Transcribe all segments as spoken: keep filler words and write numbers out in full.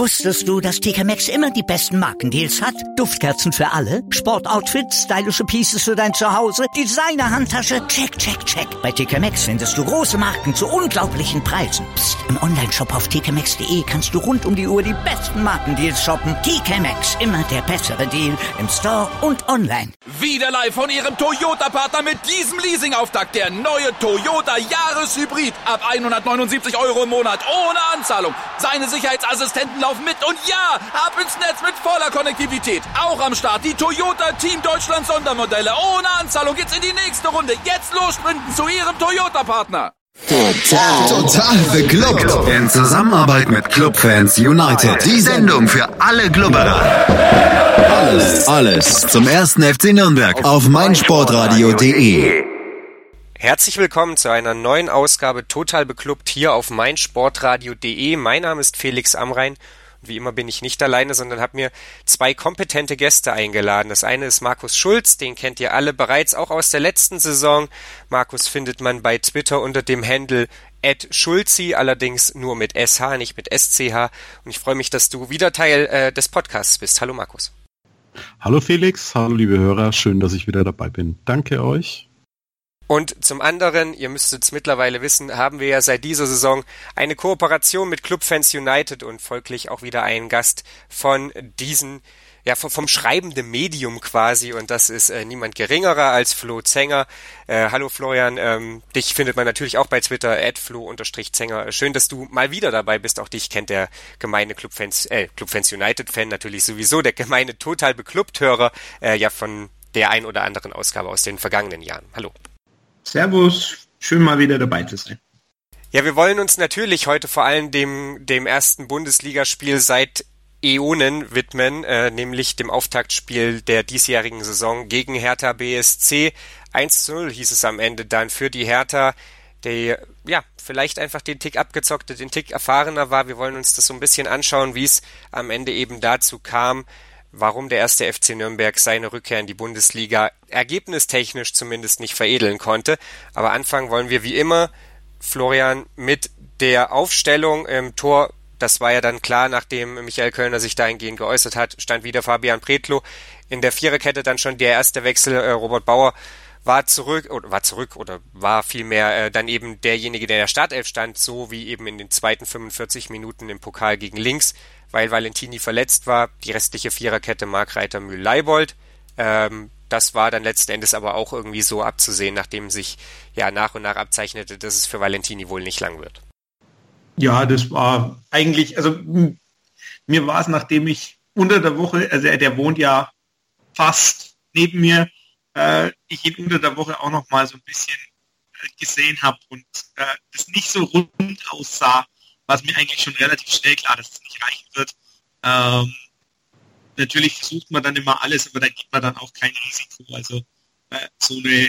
Wusstest du, dass T K Maxx immer die besten Markendeals hat? Duftkerzen für alle, Sportoutfits, stylische Pieces für dein Zuhause, Designer-Handtasche, check, check, check. Bei T K Maxx findest du große Marken zu unglaublichen Preisen. Psst. Im Onlineshop auf t k maxx punkt d e kannst du rund um die Uhr die besten Markendeals shoppen. T K Maxx, immer der bessere Deal im Store und online. Wieder live von Ihrem Toyota-Partner mit diesem Leasing-Auftakt. Der neue Toyota Jahreshybrid. Ab hundertneunundsiebzig Euro im Monat ohne Anzahlung. Seine Sicherheitsassistenten laufen mit und ja, ab ins Netz mit voller Konnektivität. Auch am Start die Toyota Team Deutschland Sondermodelle. Ohne Anzahlung geht's in die nächste Runde. Jetzt los sprinten zu Ihrem Toyota-Partner. Total, total beglückt. In Zusammenarbeit mit Clubfans United. Die Sendung für alle Glubberer. Alles, alles zum ersten F C Nürnberg auf meinsportradio punkt de. Herzlich willkommen zu einer neuen Ausgabe Total beklubbt hier auf meinsportradio punkt de. Mein Name ist Felix Amrain. Wie immer bin ich nicht alleine, sondern habe mir zwei kompetente Gäste eingeladen. Das eine ist Markus Schulz, den kennt ihr alle bereits, auch aus der letzten Saison. Markus findet man bei Twitter unter dem Handle at Schulzi, allerdings nur mit S H, nicht mit S C H. Und ich freue mich, dass du wieder Teil äh, des Podcasts bist. Hallo Markus. Hallo Felix, hallo liebe Hörer, schön, dass ich wieder dabei bin. Danke euch. Und zum anderen, ihr müsstet es mittlerweile wissen, haben wir ja seit dieser Saison eine Kooperation mit Clubfans United und folglich auch wieder einen Gast von diesen, ja vom, vom schreibenden Medium quasi, und das ist äh, niemand geringerer als Flo Zenger. Äh, hallo Florian, ähm, dich findet man natürlich auch bei Twitter at flo-zenger. Schön, dass du mal wieder dabei bist, auch dich kennt der gemeine Clubfans, äh, Clubfans United-Fan natürlich sowieso, der gemeine total beklubbt-Hörer, äh, ja von der ein oder anderen Ausgabe aus den vergangenen Jahren. Hallo. Servus, schön mal wieder dabei zu sein. Ja, wir wollen uns natürlich heute vor allem dem, dem ersten Bundesligaspiel seit Äonen widmen, äh, nämlich dem Auftaktspiel der diesjährigen Saison gegen Hertha B S C. eins zu null hieß es am Ende dann für die Hertha, die ja vielleicht einfach den Tick abgezockte, den Tick erfahrener war. Wir wollen uns das so ein bisschen anschauen, wie es am Ende eben dazu kam, warum der erste F C Nürnberg seine Rückkehr in die Bundesliga ergebnistechnisch zumindest nicht veredeln konnte. Aber anfangen wollen wir wie immer, Florian, mit der Aufstellung im Tor. Das war ja dann klar, nachdem Michael Kölner sich dahingehend geäußert hat, stand wieder Fabian Pretlo. In der Viererkette dann schon der erste Wechsel, äh, Robert Bauer war zurück, oder war zurück, oder war vielmehr äh, dann eben derjenige, der in der Startelf stand, so wie eben in den zweiten fünfundvierzig Minuten im Pokal gegen Links, weil Valentini verletzt war. Die restliche Viererkette Markreiter, Mühl, Leibold. Ähm, das war dann letzten Endes aber auch irgendwie so abzusehen, nachdem sich ja nach und nach abzeichnete, dass es für Valentini wohl nicht lang wird. Ja, das war eigentlich, also m- mir war es, nachdem ich unter der Woche, also der wohnt ja fast neben mir, äh, ich ihn unter der Woche auch noch mal so ein bisschen äh, gesehen habe und äh, das nicht so rund aussah, war es mir eigentlich schon relativ schnell klar, dass es nicht reichen wird. Ähm, natürlich versucht man dann immer alles, aber da gibt man dann auch kein Risiko. Also äh, so eine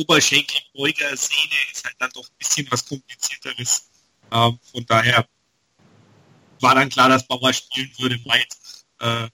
Oberschenkelbeuger-Sehne ist halt dann doch ein bisschen was Komplizierteres. Ähm, von daher war dann klar, dass Bauer spielen würde, war jetzt äh,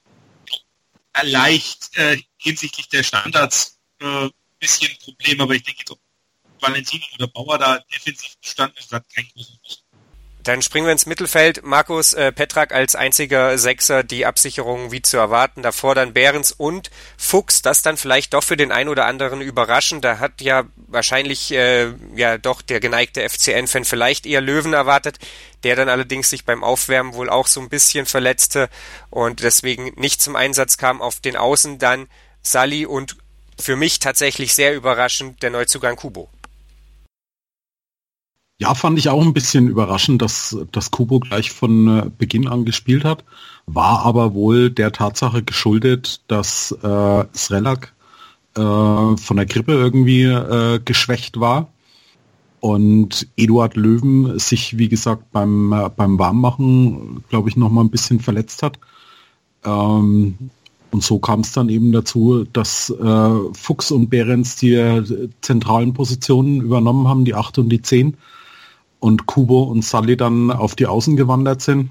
leicht äh, hinsichtlich der Standards ein äh, bisschen Problem, aber ich denke, ob Valentini oder Bauer da defensiv gestanden ist, hat kein großes Problem. Dann springen wir ins Mittelfeld. Markus äh, Petrak als einziger Sechser, die Absicherung wie zu erwarten. Davor dann Behrens und Fuchs. Das dann vielleicht doch für den einen oder anderen überraschend. Da hat ja wahrscheinlich äh, ja doch der geneigte F C N-Fan vielleicht eher Löwen erwartet, der dann allerdings sich beim Aufwärmen wohl auch so ein bisschen verletzte und deswegen nicht zum Einsatz kam. Auf den Außen dann Salli und für mich tatsächlich sehr überraschend der Neuzugang Kubo. Ja, fand ich auch ein bisschen überraschend, dass, dass Kubo gleich von Beginn an gespielt hat, war aber wohl der Tatsache geschuldet, dass äh, Srelak äh, von der Grippe irgendwie äh, geschwächt war und Eduard Löwen sich, wie gesagt, beim, äh, beim Warmmachen, glaube ich, noch mal ein bisschen verletzt hat. Ähm, und so kam es dann eben dazu, dass äh, Fuchs und Behrens die äh, zentralen Positionen übernommen haben, die acht und die zehn. Und Kubo und Salli dann auf die Außen gewandert sind.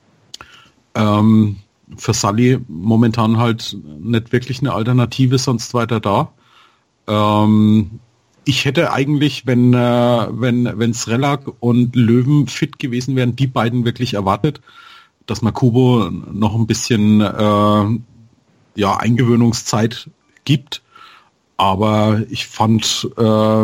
Ähm, für Salli momentan halt nicht wirklich eine Alternative, sonst weiter da. Ähm, ich hätte eigentlich, wenn äh, wenn wenn Srelak und Löwen fit gewesen wären, die beiden wirklich erwartet. dass man Kubo noch ein bisschen äh, ja, Eingewöhnungszeit gibt. Aber ich fand äh,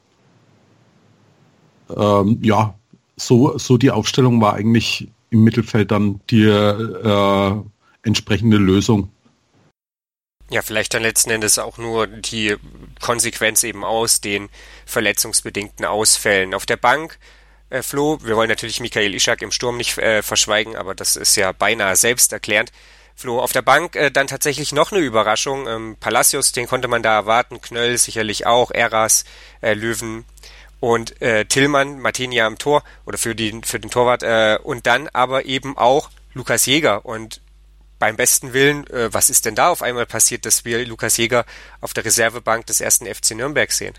äh, ja, so, so die Aufstellung war eigentlich im Mittelfeld dann die äh, entsprechende Lösung. Ja, vielleicht dann letzten Endes auch nur die Konsequenz eben aus den verletzungsbedingten Ausfällen. Auf der Bank, äh, Flo, wir wollen natürlich Michael Ishak im Sturm nicht äh, verschweigen, aber das ist ja beinahe selbsterklärend. Flo, auf der Bank äh, dann tatsächlich noch eine Überraschung. Ähm, Palacios, den konnte man da erwarten, Knöll sicherlich auch, Eras, äh, Löwen und äh, Tillmann, Martinia am Tor oder für, die, für den Torwart äh, und dann aber eben auch Lukas Jäger. Und beim besten Willen, äh, was ist denn da auf einmal passiert, dass wir Lukas Jäger auf der Reservebank des ersten F C Nürnberg sehen?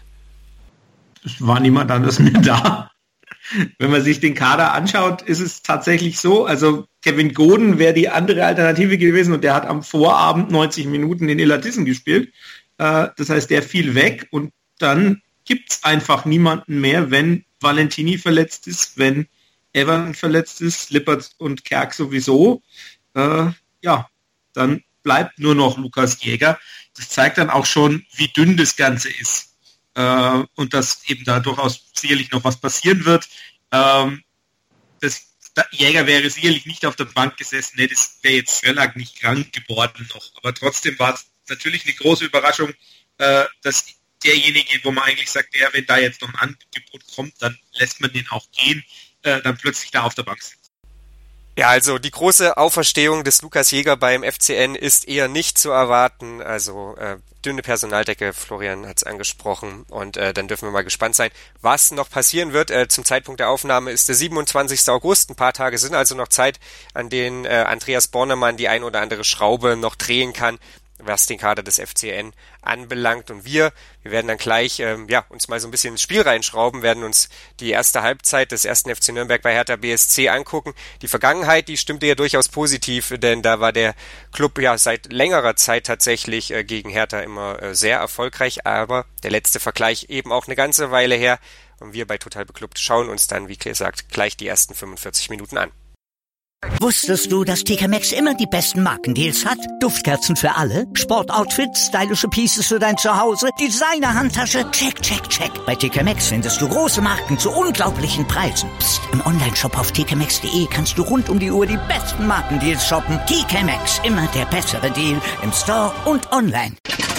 Es war niemand anderes mehr da. Wenn man sich den Kader anschaut, ist es tatsächlich so, also Kevin Goden wäre die andere Alternative gewesen und der hat am Vorabend neunzig Minuten in Illertissen gespielt. Äh, das heißt, der fiel weg und dann gibt es einfach niemanden mehr, wenn Valentini verletzt ist, wenn Evan verletzt ist, Lippert und Kerk sowieso. Äh, ja, dann bleibt nur noch Lukas Jäger. Das zeigt dann auch schon, wie dünn das Ganze ist. Äh, und dass eben da durchaus sicherlich noch was passieren wird. Ähm, das, da, Jäger wäre sicherlich nicht auf der Bank gesessen, nee, das wäre jetzt Srelak nicht krank geworden noch. Aber trotzdem war es natürlich eine große Überraschung, äh, dass derjenige, wo man eigentlich sagt, ja, wenn da jetzt noch ein Angebot kommt, dann lässt man den auch gehen, äh, dann plötzlich da auf der Bank sitzt. Ja, also die große Auferstehung des Lukas Jäger beim F C N ist eher nicht zu erwarten. Also äh, dünne Personaldecke, Florian hat es angesprochen. Und äh, dann dürfen wir mal gespannt sein, was noch passieren wird. Äh, zum Zeitpunkt der Aufnahme ist der siebenundzwanzigster August. Ein paar Tage sind also noch Zeit, an denen äh, Andreas Bornemann die ein oder andere Schraube noch drehen kann, was den Kader des F C N anbelangt. Und wir, wir werden dann gleich ähm, ja, uns mal so ein bisschen ins Spiel reinschrauben, werden uns die erste Halbzeit des ersten F C Nürnberg bei Hertha B S C angucken. Die Vergangenheit, die stimmte ja durchaus positiv, denn da war der Club ja seit längerer Zeit tatsächlich äh, gegen Hertha immer äh, sehr erfolgreich, aber der letzte Vergleich eben auch eine ganze Weile her. Und wir bei Total Beklubbt schauen uns dann, wie gesagt, gleich die ersten fünfundvierzig Minuten an. Wusstest du, dass T K Maxx immer die besten Markendeals hat? Duftkerzen für alle, Sportoutfits, stylische Pieces für dein Zuhause, Designer-Handtasche, check, check, check. Bei T K Maxx findest du große Marken zu unglaublichen Preisen. Psst. Im Onlineshop auf t k maxx punkt d e kannst du rund um die Uhr die besten Markendeals shoppen. T K Maxx, immer der bessere Deal im Store und online.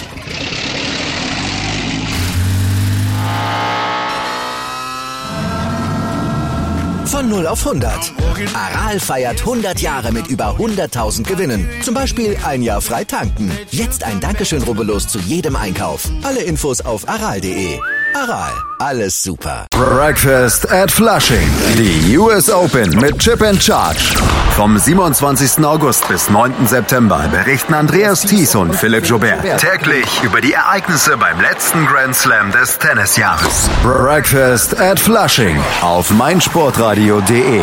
Von null auf hundert. Aral feiert hundert Jahre mit über hunderttausend Gewinnen. Zum Beispiel ein Jahr frei tanken. Jetzt ein Dankeschön, rubbellos zu jedem Einkauf. Alle Infos auf aral punkt de. Aral, alles super. Breakfast at Flushing. Die U S Open mit Chip and Charge. Vom siebenundzwanzigsten August bis neunten September berichten Andreas Thies und Philipp Joubert täglich über die Ereignisse beim letzten Grand Slam des Tennisjahres. Breakfast at Flushing auf meinsportradio punkt de.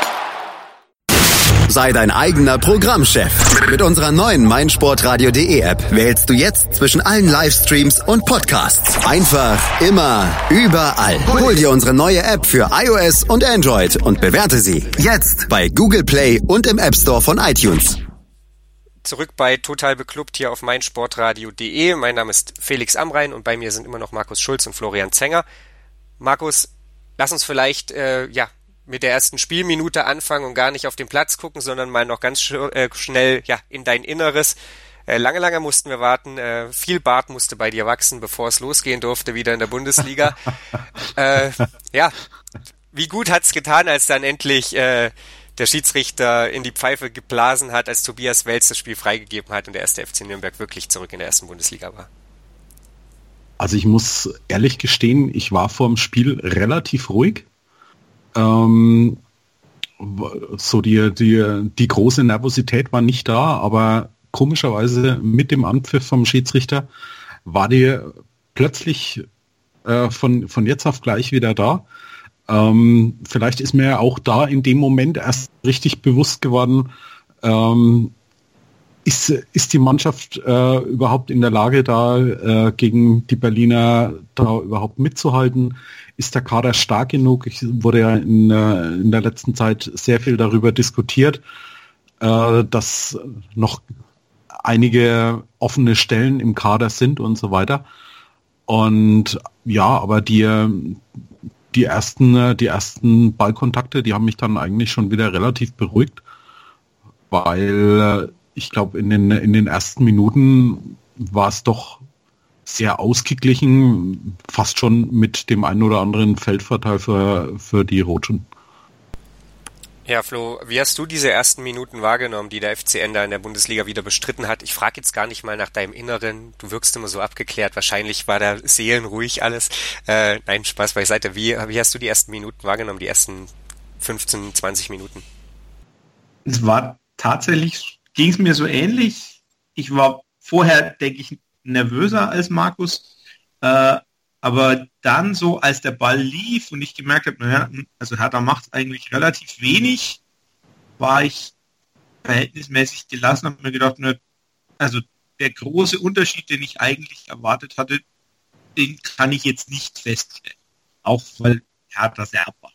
Sei dein eigener Programmchef. Mit unserer neuen meinsportradio punkt de App wählst du jetzt zwischen allen Livestreams und Podcasts. Einfach, immer, überall. Hol dir unsere neue App für iOS und Android und bewerte sie jetzt bei Google Play und im App Store von iTunes. Zurück bei Total Beklubbt hier auf meinsportradio punkt de. Mein Name ist Felix Amrain und bei mir sind immer noch Markus Schulz und Florian Zenger. Markus, lass uns vielleicht, äh, ja, mit der ersten Spielminute anfangen und gar nicht auf den Platz gucken, sondern mal noch ganz sch- äh, schnell ja in dein Inneres. Äh, lange, lange mussten wir warten. Äh, viel Bart musste bei dir wachsen, bevor es losgehen durfte wieder in der Bundesliga. äh, ja, wie gut hat's getan, als dann endlich äh, der Schiedsrichter in die Pfeife geblasen hat, als Tobias Welz das Spiel freigegeben hat und der erste F C Nürnberg wirklich zurück in der ersten Bundesliga war. Also ich muss ehrlich gestehen, ich war vor dem Spiel relativ ruhig. Ähm, so die, die, die große Nervosität war nicht da, aber komischerweise mit dem Anpfiff vom Schiedsrichter war die plötzlich äh, von, von jetzt auf gleich wieder da. Ähm, vielleicht ist mir auch da in dem Moment erst richtig bewusst geworden, ähm, ist, ist die Mannschaft äh, überhaupt in der Lage, da äh, gegen die Berliner da überhaupt mitzuhalten? Ist der Kader stark genug? Ich wurde ja in, äh, in der letzten Zeit sehr viel darüber diskutiert. äh, dass noch einige offene Stellen im Kader sind und so weiter. Und ja, aber die, die ersten, die ersten Ballkontakte, die haben mich dann eigentlich schon wieder relativ beruhigt, weil ich glaube, in den, in den ersten Minuten war es doch sehr ausgeglichen, fast schon mit dem einen oder anderen Feldvorteil für, für die Rotschen. Ja, Flo, wie hast du diese ersten Minuten wahrgenommen, die der F C N da in der Bundesliga wieder bestritten hat? Ich frage jetzt gar nicht mal nach deinem Inneren, du wirkst immer so abgeklärt, wahrscheinlich war da seelenruhig alles. Äh, nein, Spaß beiseite. Wie, wie hast du die ersten Minuten wahrgenommen, die ersten fünfzehn, zwanzig Minuten? Es war tatsächlich, ging es mir so ähnlich. Ich war vorher, denke ich, nervöser als Markus, äh, aber dann so, als der Ball lief und ich gemerkt habe, naja, also Hertha macht eigentlich relativ wenig, war ich verhältnismäßig gelassen, habe mir gedacht, ne, also der große Unterschied, den ich eigentlich erwartet hatte, den kann ich jetzt nicht feststellen. Auch weil Hertha sehr abwartet.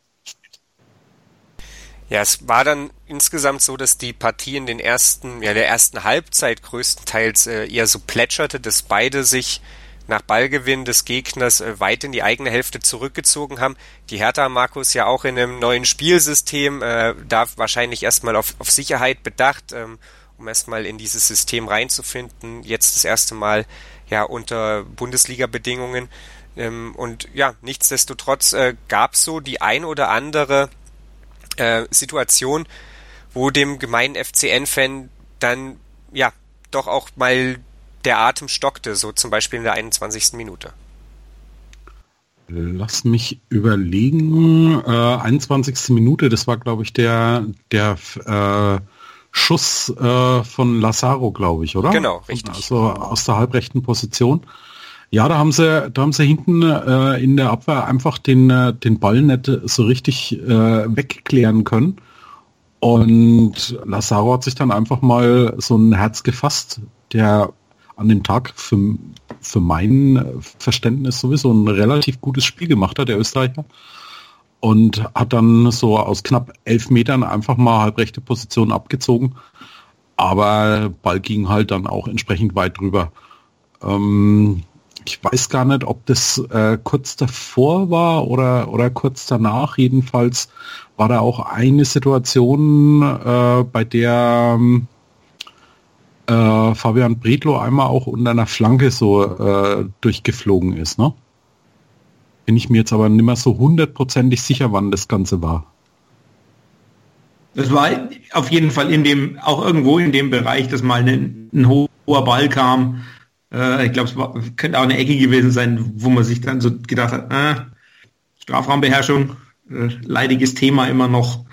Ja, es war dann insgesamt so, dass die Partie in den ersten, ja, der ersten Halbzeit größtenteils äh, eher so plätscherte, dass beide sich nach Ballgewinn des Gegners äh, weit in die eigene Hälfte zurückgezogen haben. Die Hertha, Markus, ja auch in einem neuen Spielsystem, äh, da wahrscheinlich erstmal auf, auf Sicherheit bedacht, ähm, um erstmal in dieses System reinzufinden. Jetzt das erste Mal ja unter Bundesliga-Bedingungen. Ähm, und ja, nichtsdestotrotz äh, gab es so die ein oder andere äh, Situation, wo dem gemeinen F C N-Fan dann ja doch auch mal der Atem stockte, so zum Beispiel in der einundzwanzigsten Minute. Lass mich überlegen. Äh, einundzwanzigste Minute, das war, glaube ich, der, der äh, Schuss äh, von Lazaro, glaube ich, oder? Genau, richtig. Also aus der halbrechten Position. Ja, da haben sie, da haben sie hinten äh, in der Abwehr einfach den, äh, den Ball nicht so richtig äh, wegklären können. Und Lazaro hat sich dann einfach mal so ein Herz gefasst, der an dem Tag für, für mein Verständnis sowieso ein relativ gutes Spiel gemacht hat, der Österreicher. Und hat dann so aus knapp elf Metern einfach mal halbrechte Position abgezogen. Aber Ball ging halt dann auch entsprechend weit drüber. Ähm, ich weiß gar nicht, ob das äh, kurz davor war oder, oder kurz danach. Jedenfalls war da auch eine Situation, äh, bei der Äh, Fabian Bredlow einmal auch unter einer Flanke so äh, durchgeflogen ist, ne? Bin ich mir jetzt aber nicht mehr so hundertprozentig sicher, wann das Ganze war. Das war auf jeden Fall in dem, auch irgendwo in dem Bereich, dass mal ein, ein hoher Ball kam. Äh, ich glaube, es war, könnte auch eine Ecke gewesen sein, wo man sich dann so gedacht hat, äh, Strafraumbeherrschung, äh, leidiges Thema immer noch.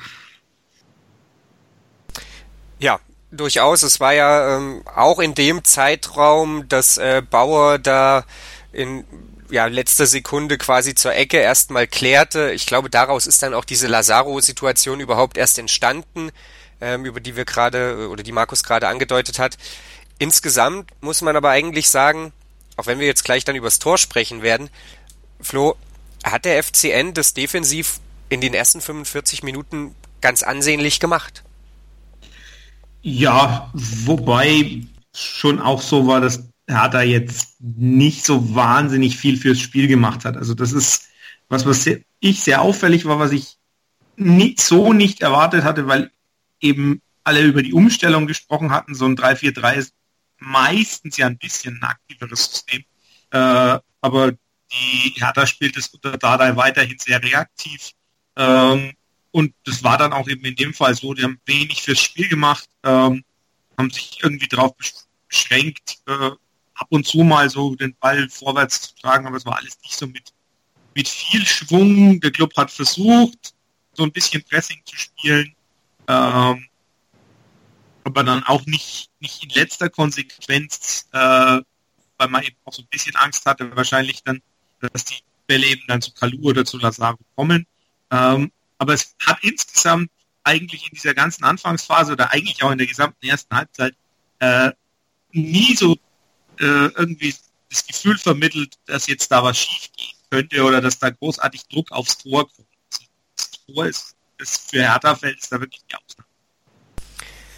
Ja, durchaus. Es war ja ähm, auch in dem Zeitraum, dass äh, Bauer da in ja, letzter Sekunde quasi zur Ecke erstmal klärte. Ich glaube, daraus ist dann auch diese Lazaro-Situation überhaupt erst entstanden, ähm, über die wir gerade, oder die Markus gerade angedeutet hat. Insgesamt muss man aber eigentlich sagen, auch wenn wir jetzt gleich dann übers Tor sprechen werden, Flo, hat der F C N das defensiv in den ersten fünfundvierzig Minuten ganz ansehnlich gemacht. Ja, wobei schon auch so war, dass Hertha jetzt nicht so wahnsinnig viel fürs Spiel gemacht hat. Also das ist was, was sehr, ich sehr auffällig war, was ich nicht, so nicht erwartet hatte, weil eben alle über die Umstellung gesprochen hatten. So ein drei vier drei ist meistens ja ein bisschen ein aktiveres System. Äh, aber die Hertha spielt es unter Dardai weiterhin sehr reaktiv. Ähm, Und das war dann auch eben in dem Fall so, die haben wenig fürs Spiel gemacht, ähm, haben sich irgendwie darauf beschränkt, äh, ab und zu mal so den Ball vorwärts zu tragen, aber es war alles nicht so mit, mit viel Schwung. Der Club hat versucht, so ein bisschen Pressing zu spielen, ähm, aber dann auch nicht, nicht in letzter Konsequenz, äh, weil man eben auch so ein bisschen Angst hatte, wahrscheinlich dann, dass die Bälle eben dann zu Kalu oder zu Lazaro kommen. Ähm, Aber es hat insgesamt eigentlich in dieser ganzen Anfangsphase oder eigentlich auch in der gesamten ersten Halbzeit äh, nie so äh, irgendwie das Gefühl vermittelt, dass jetzt da was schief gehen könnte oder dass da großartig Druck aufs Tor kommt. Das Tor ist, ist für Hertha-Fans da wirklich die Ausnahme.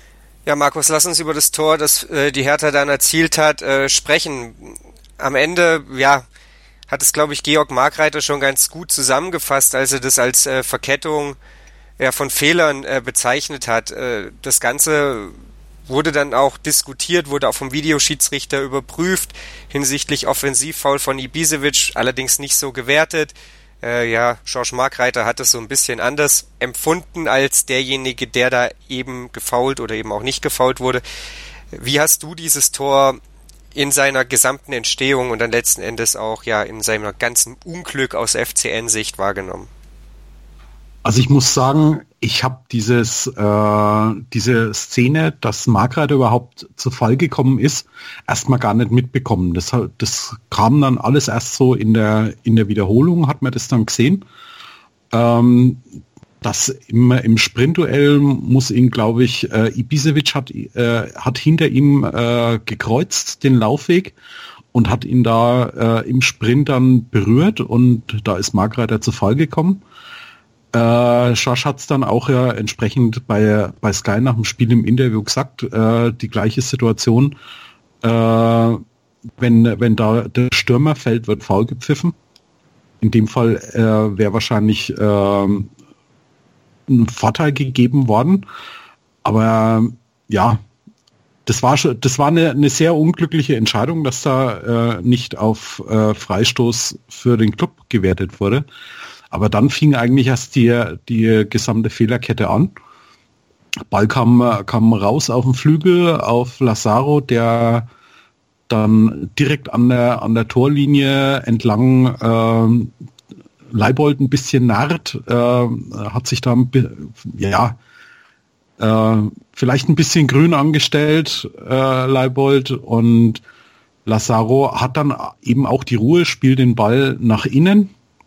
Ja, Markus, lass uns über das Tor, das äh, die Hertha dann erzielt hat, äh, sprechen. Am Ende, ja, hat es, glaube ich, Georg Markreiter schon ganz gut zusammengefasst, als er das als äh, Verkettung ja, von Fehlern äh, bezeichnet hat. Äh, das Ganze wurde dann auch diskutiert, wurde auch vom Videoschiedsrichter überprüft, hinsichtlich Offensivfoul von Ibisevic, allerdings nicht so gewertet. Äh, ja, Georg Markreiter hat es so ein bisschen anders empfunden als derjenige, der da eben gefoult oder eben auch nicht gefoult wurde. Wie hast du dieses Tor in seiner gesamten Entstehung und dann letzten Endes auch ja in seiner ganzen Unglück aus F C N-Sicht wahrgenommen? Also ich muss sagen, ich habe dieses äh, diese Szene, dass Markreiter überhaupt zu Fall gekommen ist, erstmal gar nicht mitbekommen. Das, das kam dann alles erst so in der in der Wiederholung, hat man das dann gesehen. Ähm, das im, im Sprintduell muss ihn, glaube ich, äh, Ibisevic hat äh, hat hinter ihm äh, gekreuzt den Laufweg und hat ihn da äh, im Sprint dann berührt und da ist Markreiter zu Fall gekommen. Äh, Schorsch hat es dann auch ja entsprechend bei, bei Sky nach dem Spiel im Interview gesagt, äh, die gleiche Situation, äh, wenn, wenn da der Stürmer fällt, wird Foul gepfiffen. In dem Fall äh, wäre wahrscheinlich äh, ein Vorteil gegeben worden, aber ja, das war schon, das war eine, eine sehr unglückliche Entscheidung, dass da äh, nicht auf äh, Freistoß für den Club gewertet wurde. Aber dann fing eigentlich erst die, die gesamte Fehlerkette an. Ball kam, kam raus auf den Flügel, auf Lazaro, der dann direkt an der, an der Torlinie entlang äh, Leibold ein bisschen narrt, äh, hat sich da ja, äh, vielleicht ein bisschen grün angestellt, äh, Leibold, und Lazaro hat dann eben auch die Ruhe, spielt den Ball nach innen.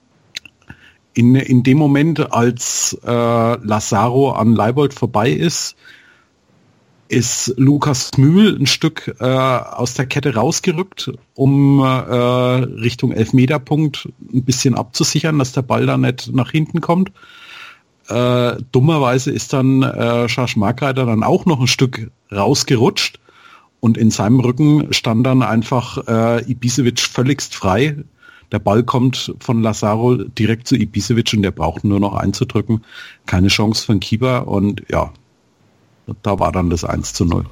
In, in dem Moment, als äh, Lazaro an Leibold vorbei ist, ist Lukas Mühl ein Stück äh, aus der Kette rausgerückt, um äh, Richtung Elfmeterpunkt ein bisschen abzusichern, dass der Ball da nicht nach hinten kommt. Äh, dummerweise ist dann äh, Georg Markreiter dann auch noch ein Stück rausgerutscht und in seinem Rücken stand dann einfach äh, Ibisevic völligst frei. Der Ball kommt von Lazaro direkt zu Ibisevic und der braucht nur noch einzudrücken. Keine Chance für den Keeper und ja, da war dann das eins zu null.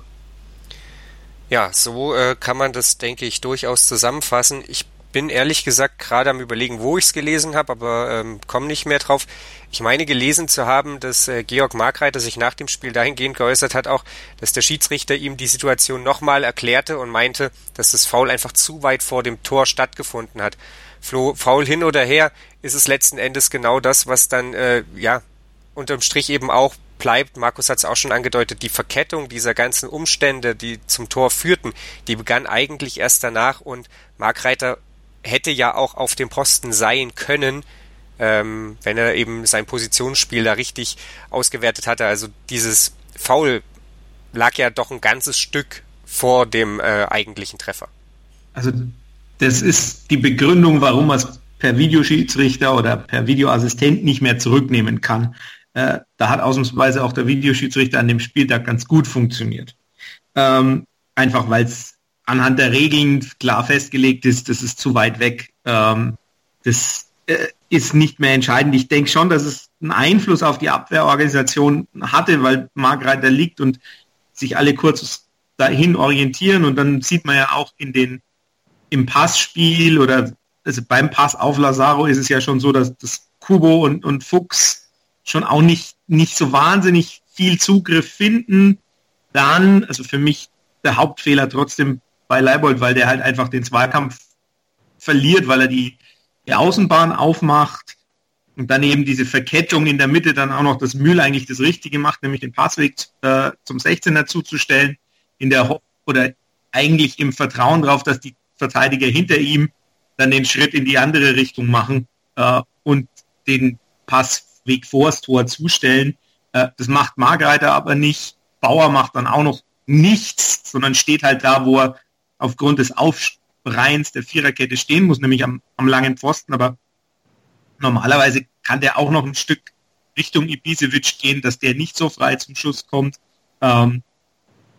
Ja, so äh, kann man das, denke ich, durchaus zusammenfassen. Ich bin ehrlich gesagt gerade am Überlegen, wo ich es gelesen habe, aber ähm, komme nicht mehr drauf. Ich meine gelesen zu haben, dass äh, Georg Markreiter sich nach dem Spiel dahingehend geäußert hat, auch, dass der Schiedsrichter ihm die Situation nochmal erklärte und meinte, dass das Foul einfach zu weit vor dem Tor stattgefunden hat. Flo, Foul hin oder her, ist es letzten Endes genau das, was dann, äh, ja, unterm Strich eben auch bleibt. Markus hat es auch schon angedeutet, die Verkettung dieser ganzen Umstände, die zum Tor führten, die begann eigentlich erst danach und Markreiter hätte ja auch auf dem Posten sein können, ähm, wenn er eben sein Positionsspiel da richtig ausgewertet hatte. Also dieses Foul lag ja doch ein ganzes Stück vor dem äh, eigentlichen Treffer. Also das ist die Begründung, warum man es per Videoschiedsrichter oder per Videoassistent nicht mehr zurücknehmen kann. Äh, da hat ausnahmsweise auch der Videoschiedsrichter an dem Spieltag ganz gut funktioniert. Ähm, einfach weil es anhand der Regeln klar festgelegt ist, das ist zu weit weg. Ähm, das äh, ist nicht mehr entscheidend. Ich denke schon, dass es einen Einfluss auf die Abwehrorganisation hatte, weil Markreiter liegt und sich alle kurz dahin orientieren und dann sieht man ja auch in den im Passspiel oder also beim Pass auf Lazaro ist es ja schon so, dass das Kubo und, und Fuchs schon auch nicht, nicht so wahnsinnig viel Zugriff finden. Dann, also für mich der Hauptfehler trotzdem bei Leibold, weil der halt einfach den Zweikampf verliert, weil er die, die Außenbahn aufmacht und dann eben diese Verkettung in der Mitte dann auch noch das Mühl eigentlich das Richtige macht, nämlich den Passweg äh, zum sechzehner zuzustellen, in der Ho- oder eigentlich im Vertrauen darauf, dass die Verteidiger hinter ihm dann den Schritt in die andere Richtung machen äh, und den Passweg vors Tor zustellen. Äh, das macht Markreiter aber nicht. Bauer macht dann auch noch nichts, sondern steht halt da, wo er aufgrund des Aufreihens der Viererkette stehen muss, nämlich am, am langen Pfosten. Aber normalerweise kann der auch noch ein Stück Richtung Ibisevic gehen, dass der nicht so frei zum Schuss kommt. Ähm,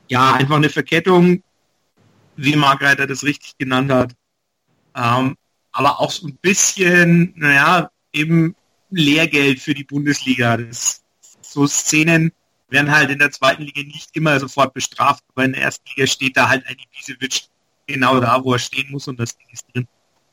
ja, einfach eine Verkettung, wie Margreiter das richtig genannt hat. Ähm, aber auch so ein bisschen, naja, eben Lehrgeld für die Bundesliga. Das, so Szenen werden halt in der zweiten Liga nicht immer sofort bestraft, aber in der ersten Liga steht da halt ein Ibisevic genau da, wo er stehen muss, und das Ding ist drin.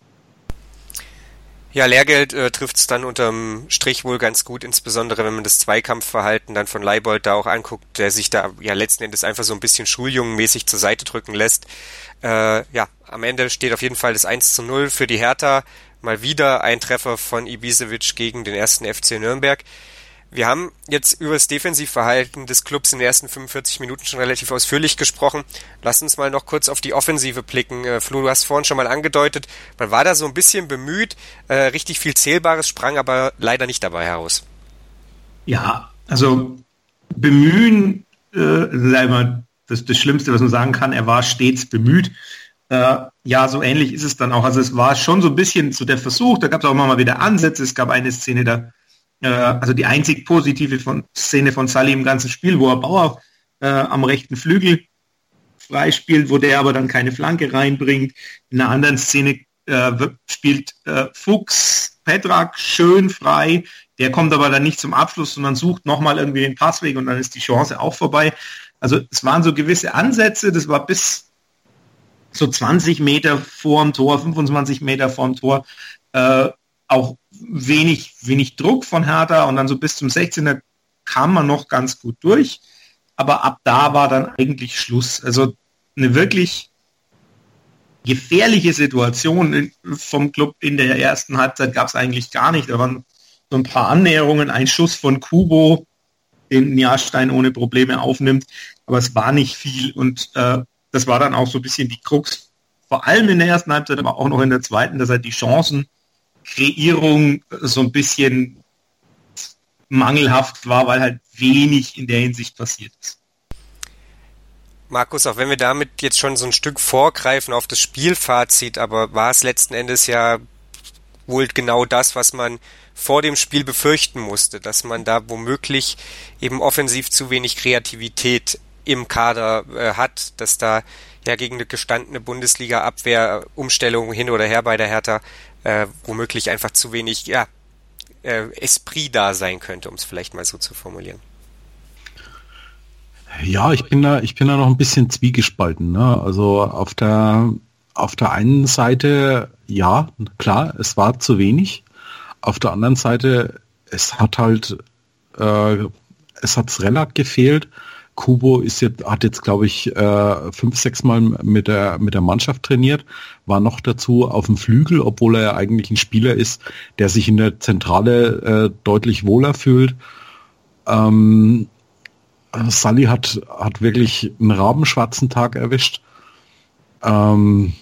Ja, Lehrgeld äh, trifft es dann unterm Strich wohl ganz gut, insbesondere wenn man das Zweikampfverhalten dann von Leibold da auch anguckt, der sich da ja letzten Endes einfach so ein bisschen schuljungenmäßig zur Seite drücken lässt. Äh, ja, am Ende steht auf jeden Fall das eins zu null für die Hertha. Mal wieder ein Treffer von Ibisevic gegen den ersten F C Nürnberg. Wir haben jetzt über das Defensivverhalten des Clubs in den ersten fünfundvierzig Minuten schon relativ ausführlich gesprochen. Lass uns mal noch kurz auf die Offensive blicken. Äh, Flo, du hast vorhin schon mal angedeutet, man war da so ein bisschen bemüht, äh, richtig viel Zählbares sprang aber leider nicht dabei heraus. Ja, also bemühen, äh, sei mal das, das Schlimmste, was man sagen kann, er war stets bemüht. Äh, ja, so ähnlich ist es dann auch. Also es war schon so ein bisschen so der Versuch, da gab es auch mal wieder Ansätze, es gab eine Szene da, also die einzig positive von, Szene von Sully im ganzen Spiel, wo er Bauer äh, am rechten Flügel freispielt, wo der aber dann keine Flanke reinbringt. In einer anderen Szene äh, spielt äh, Fuchs Petrak schön frei, der kommt aber dann nicht zum Abschluss, sondern sucht nochmal irgendwie den Passweg und dann ist die Chance auch vorbei. Also es waren so gewisse Ansätze, das war bis so zwanzig Meter vorm Tor, fünfundzwanzig Meter vorm Tor, äh, auch wenig, wenig Druck von Hertha, und dann so bis zum sechzehner kam man noch ganz gut durch, aber ab da war dann eigentlich Schluss. Also eine wirklich gefährliche Situation vom Club in der ersten Halbzeit gab es eigentlich gar nicht. Da waren so ein paar Annäherungen, ein Schuss von Kubo, den Jahrstein ohne Probleme aufnimmt, aber es war nicht viel, und äh, das war dann auch so ein bisschen die Krux, vor allem in der ersten Halbzeit, aber auch noch in der zweiten, dass halt die Chancen Kreierung so ein bisschen mangelhaft war, weil halt wenig in der Hinsicht passiert ist. Markus, auch wenn wir damit jetzt schon so ein Stück vorgreifen auf das Spielfazit, aber war es letzten Endes ja wohl genau das, was man vor dem Spiel befürchten musste, dass man da womöglich eben offensiv zu wenig Kreativität im Kader äh, hat, dass da ja gegen eine gestandene Bundesliga-Abwehr Umstellungen hin oder her bei der Hertha Äh, womöglich einfach zu wenig ja, äh, Esprit da sein könnte, um es vielleicht mal so zu formulieren. Ja, ich bin da, ich bin da noch ein bisschen zwiegespalten. Ne? Also auf der auf der einen Seite, ja, klar, es war zu wenig. Auf der anderen Seite, es hat halt äh, es hat Srelak gefehlt. Kubo ist jetzt, hat jetzt, glaube ich, äh, fünf, sechs Mal mit der, mit der Mannschaft trainiert, war noch dazu auf dem Flügel, obwohl er ja eigentlich ein Spieler ist, der sich in der Zentrale äh, deutlich wohler fühlt. Ähm, Sully hat, hat wirklich einen rabenschwarzen Tag erwischt. Ähm,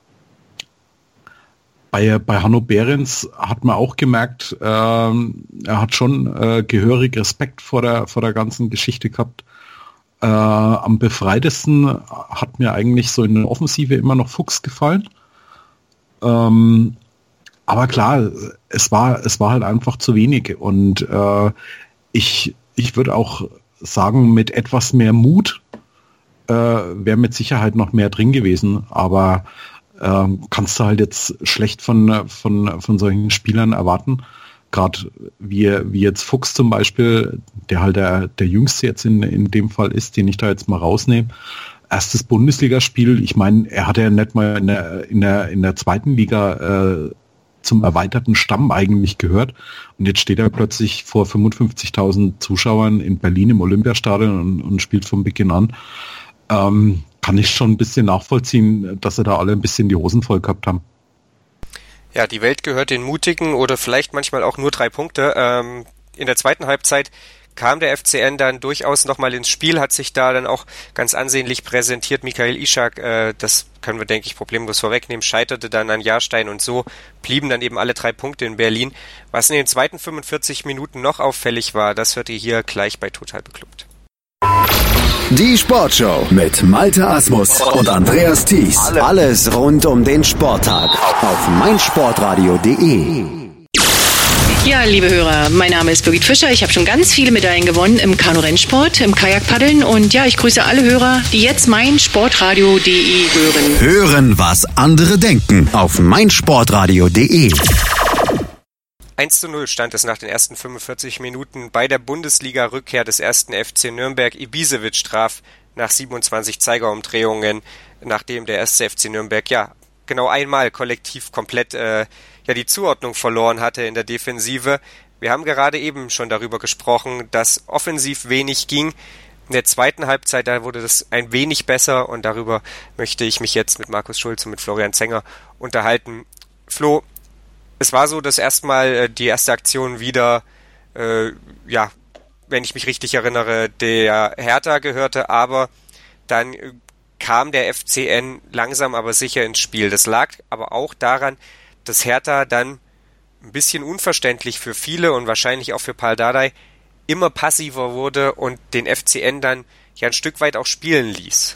bei, bei Hanno Behrens hat man auch gemerkt, ähm, er hat schon äh, gehörig Respekt vor der, vor der ganzen Geschichte gehabt. Äh, am befreitesten hat mir eigentlich so in der Offensive immer noch Fuchs gefallen. Ähm, aber klar, es war, es war halt einfach zu wenig. Und äh, ich, ich würde auch sagen, mit etwas mehr Mut äh, wäre mit Sicherheit noch mehr drin gewesen. Aber äh, kannst du halt jetzt schlecht von, von, von solchen Spielern erwarten. Gerade wie, wie jetzt Fuchs zum Beispiel, der halt der, der Jüngste jetzt in, in dem Fall ist, den ich da jetzt mal rausnehme. Erstes Bundesligaspiel, ich meine, er hatte ja nicht mal in der, in der, in der zweiten Liga äh, zum erweiterten Stamm eigentlich gehört. Und jetzt steht er plötzlich vor fünfundfünfzigtausend Zuschauern in Berlin im Olympiastadion und, und spielt von Beginn an. Ähm, kann ich schon ein bisschen nachvollziehen, dass sie da alle ein bisschen die Hosen voll gehabt haben. Ja, die Welt gehört den Mutigen oder vielleicht manchmal auch nur drei Punkte. Ähm, in der zweiten Halbzeit kam der F C N dann durchaus nochmal ins Spiel, hat sich da dann auch ganz ansehnlich präsentiert. Michael Ishak, äh, das können wir, denke ich, problemlos vorwegnehmen, scheiterte dann an Jahrstein und so blieben dann eben alle drei Punkte in Berlin. Was in den zweiten fünfundvierzig Minuten noch auffällig war, das hört ihr hier gleich bei Total Beklubbt. Die Sportshow mit Malte Asmus und Andreas Thies. Alles rund um den Sporttag auf meinsportradio punkt de. Ja, liebe Hörer, mein Name ist Birgit Fischer. Ich habe schon ganz viele Medaillen gewonnen im Kanu-Rennsport, im Kajakpaddeln. Und ja, ich grüße alle Hörer, die jetzt mein Sportradio punkt de hören. Hören, was andere denken auf meinsportradio punkt de. eins zu null stand es nach den ersten fünfundvierzig Minuten bei der Bundesliga-Rückkehr des ersten F C Nürnberg. Ibisevic traf nach siebenundzwanzig Zeigerumdrehungen, nachdem der erste F C Nürnberg ja genau einmal kollektiv komplett äh, ja die Zuordnung verloren hatte in der Defensive. Wir haben gerade eben schon darüber gesprochen, dass offensiv wenig ging. In der zweiten Halbzeit, da wurde das ein wenig besser und darüber möchte ich mich jetzt mit Markus Schulz und mit Florian Zenger unterhalten. Flo, es war so, dass erstmal äh, die erste Aktion wieder, äh, ja, wenn ich mich richtig erinnere, der Hertha gehörte, aber dann äh, kam der F C N langsam aber sicher ins Spiel. Das lag aber auch daran, dass Hertha dann ein bisschen unverständlich für viele und wahrscheinlich auch für Pal Dardai immer passiver wurde und den F C N dann ja ein Stück weit auch spielen ließ.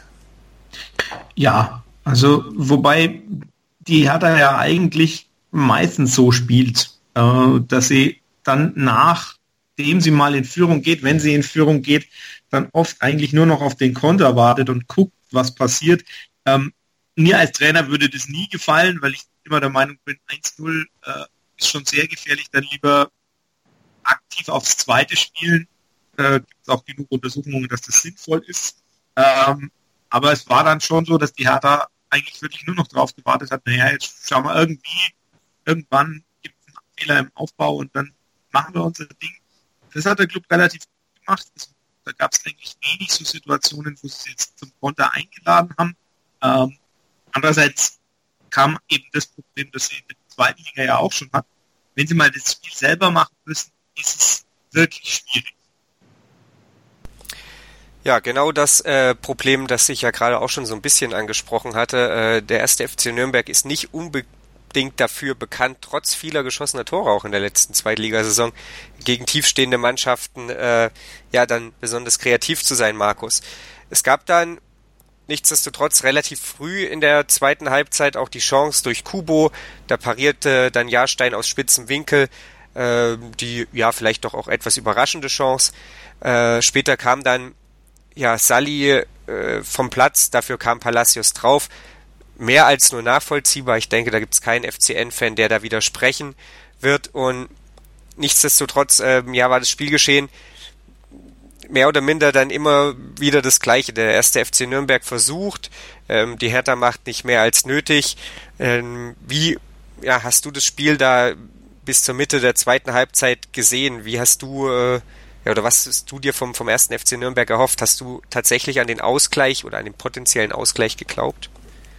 Ja, also wobei die Hertha ja eigentlich meistens so spielt, äh, dass sie dann nachdem sie mal in Führung geht, wenn sie in Führung geht, dann oft eigentlich nur noch auf den Konter wartet und guckt, was passiert. Ähm, mir als Trainer würde das nie gefallen, weil ich immer der Meinung bin, eins null äh, ist schon sehr gefährlich, dann lieber aktiv aufs Zweite spielen. Äh, gibt es auch genug Untersuchungen, dass das sinnvoll ist. Ähm, aber es war dann schon so, dass die Hertha eigentlich wirklich nur noch drauf gewartet hat, naja, jetzt schauen wir irgendwie, irgendwann gibt es einen Fehler im Aufbau und dann machen wir unser Ding. Das hat der Club relativ gut gemacht. Das, da gab es eigentlich wenig so Situationen, wo sie es jetzt zum Konter eingeladen haben. Ähm, andererseits kam eben das Problem, das sie in der zweiten Liga ja auch schon hat. Wenn sie mal das Spiel selber machen müssen, ist es wirklich schwierig. Ja, genau das äh, Problem, das ich ja gerade auch schon so ein bisschen angesprochen hatte. Äh, der erste F C Nürnberg ist nicht unbedingt dafür bekannt, trotz vieler geschossener Tore auch in der letzten Zweitligasaison gegen tiefstehende Mannschaften äh, ja dann besonders kreativ zu sein, Markus. Es gab dann nichtsdestotrotz relativ früh in der zweiten Halbzeit auch die Chance durch Kubo. Da parierte dann Jahrstein aus spitzem Winkel äh, die ja vielleicht doch auch etwas überraschende Chance. Äh, später kam dann ja Salli äh, vom Platz, dafür kam Palacios drauf. Mehr als nur nachvollziehbar. Ich denke, da gibt es keinen F C N-Fan, der da widersprechen wird. Und nichtsdestotrotz äh, ja, war das Spielgeschehen mehr oder minder dann immer wieder das Gleiche. Der erste F C Nürnberg versucht, ähm, die Hertha macht nicht mehr als nötig. Ähm, wie ja, hast du das Spiel da bis zur Mitte der zweiten Halbzeit gesehen? Wie hast du, äh, ja, oder was hast du dir vom, vom ersten F C Nürnberg erhofft? Hast du tatsächlich an den Ausgleich oder an den potenziellen Ausgleich geglaubt?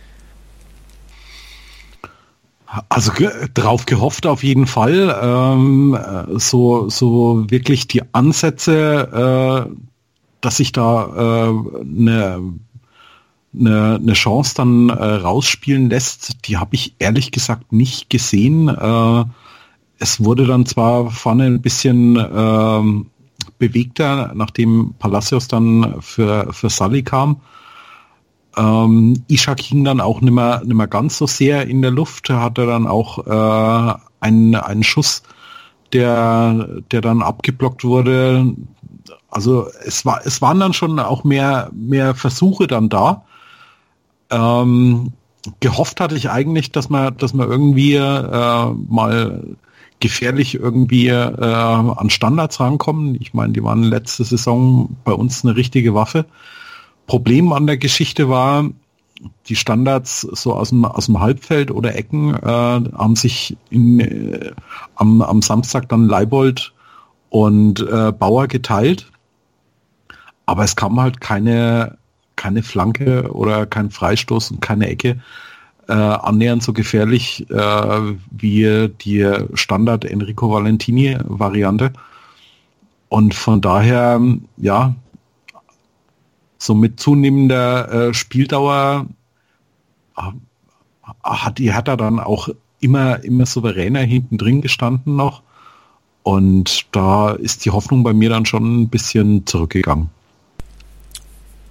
Also ge- drauf gehofft auf jeden Fall. Ähm, so, so wirklich die Ansätze, äh, dass sich da eine äh, ne, ne Chance dann äh, rausspielen lässt, die habe ich ehrlich gesagt nicht gesehen. Äh, es wurde dann zwar vorne ein bisschen äh, bewegter, nachdem Palacios dann für, für Salli kam. Ähm, Ishak hing dann auch nicht mehr, nicht mehr ganz so sehr in der Luft, hatte dann auch äh, einen, einen Schuss, der, der dann abgeblockt wurde. Also es war, es waren dann schon auch mehr, mehr Versuche dann da. Ähm, gehofft hatte ich eigentlich, dass man, dass man irgendwie äh, mal gefährlich irgendwie äh, an Standards rankommen. Ich meine, die waren letzte Saison bei uns eine richtige Waffe. Problem an der Geschichte war, die Standards so aus dem, aus dem Halbfeld oder Ecken äh, haben sich in, äh, am, am Samstag dann Leibold und äh, Bauer geteilt. Aber es kam halt keine, keine Flanke oder kein Freistoß und keine Ecke äh, annähernd so gefährlich äh, wie die Standard Enrico Valentini Variante. Und von daher, ja, so mit zunehmender äh, Spieldauer äh, hat die Hertha dann auch immer, immer souveräner hinten drin gestanden noch. Und da ist die Hoffnung bei mir dann schon ein bisschen zurückgegangen.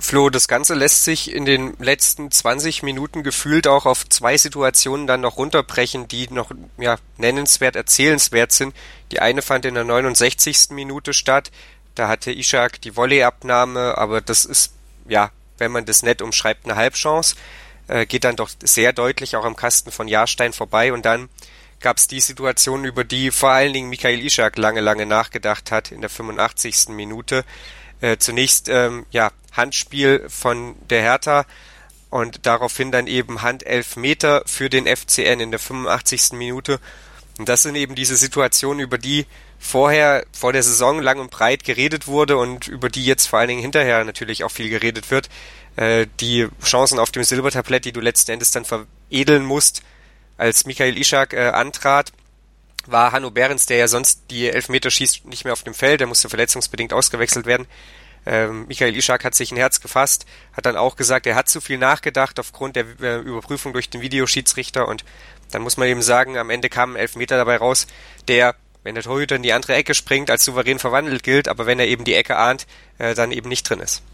Flo, das Ganze lässt sich in den letzten zwanzig Minuten gefühlt auch auf zwei Situationen dann noch runterbrechen, die noch ja nennenswert, erzählenswert sind. Die eine fand in der neunundsechzigsten Minute statt. Da hatte Ishak die Volleyabnahme, aber das ist, ja, wenn man das nett umschreibt, eine Halbchance. Äh, geht dann doch sehr deutlich auch am Kasten von Jahrstein vorbei. Und dann gab es die Situation, über die vor allen Dingen Michail Ishak lange, lange nachgedacht hat in der fünfundachtzigsten Minute. Äh, zunächst ähm, ja Handspiel von der Hertha und daraufhin dann eben Handelfmeter für den F C N in der fünfundachtzigsten Minute. Und das sind eben diese Situationen, über die vorher, vor der Saison lang und breit geredet wurde und über die jetzt vor allen Dingen hinterher natürlich auch viel geredet wird. Äh, die Chancen auf dem Silbertablett, die du letzten Endes dann veredeln musst, als Michail Ishak äh, antrat, war Hanno Behrens, der ja sonst die Elfmeter schießt, nicht mehr auf dem Feld, der musste verletzungsbedingt ausgewechselt werden. Ähm, Michail Ishak hat sich ein Herz gefasst, hat dann auch gesagt, er hat zu viel nachgedacht aufgrund der äh, Überprüfung durch den Videoschiedsrichter und dann muss man eben sagen, am Ende kam ein Elfmeter dabei raus, der, wenn der Torhüter in die andere Ecke springt, als souverän verwandelt gilt, aber wenn er eben die Ecke ahnt, äh, dann eben nicht drin ist.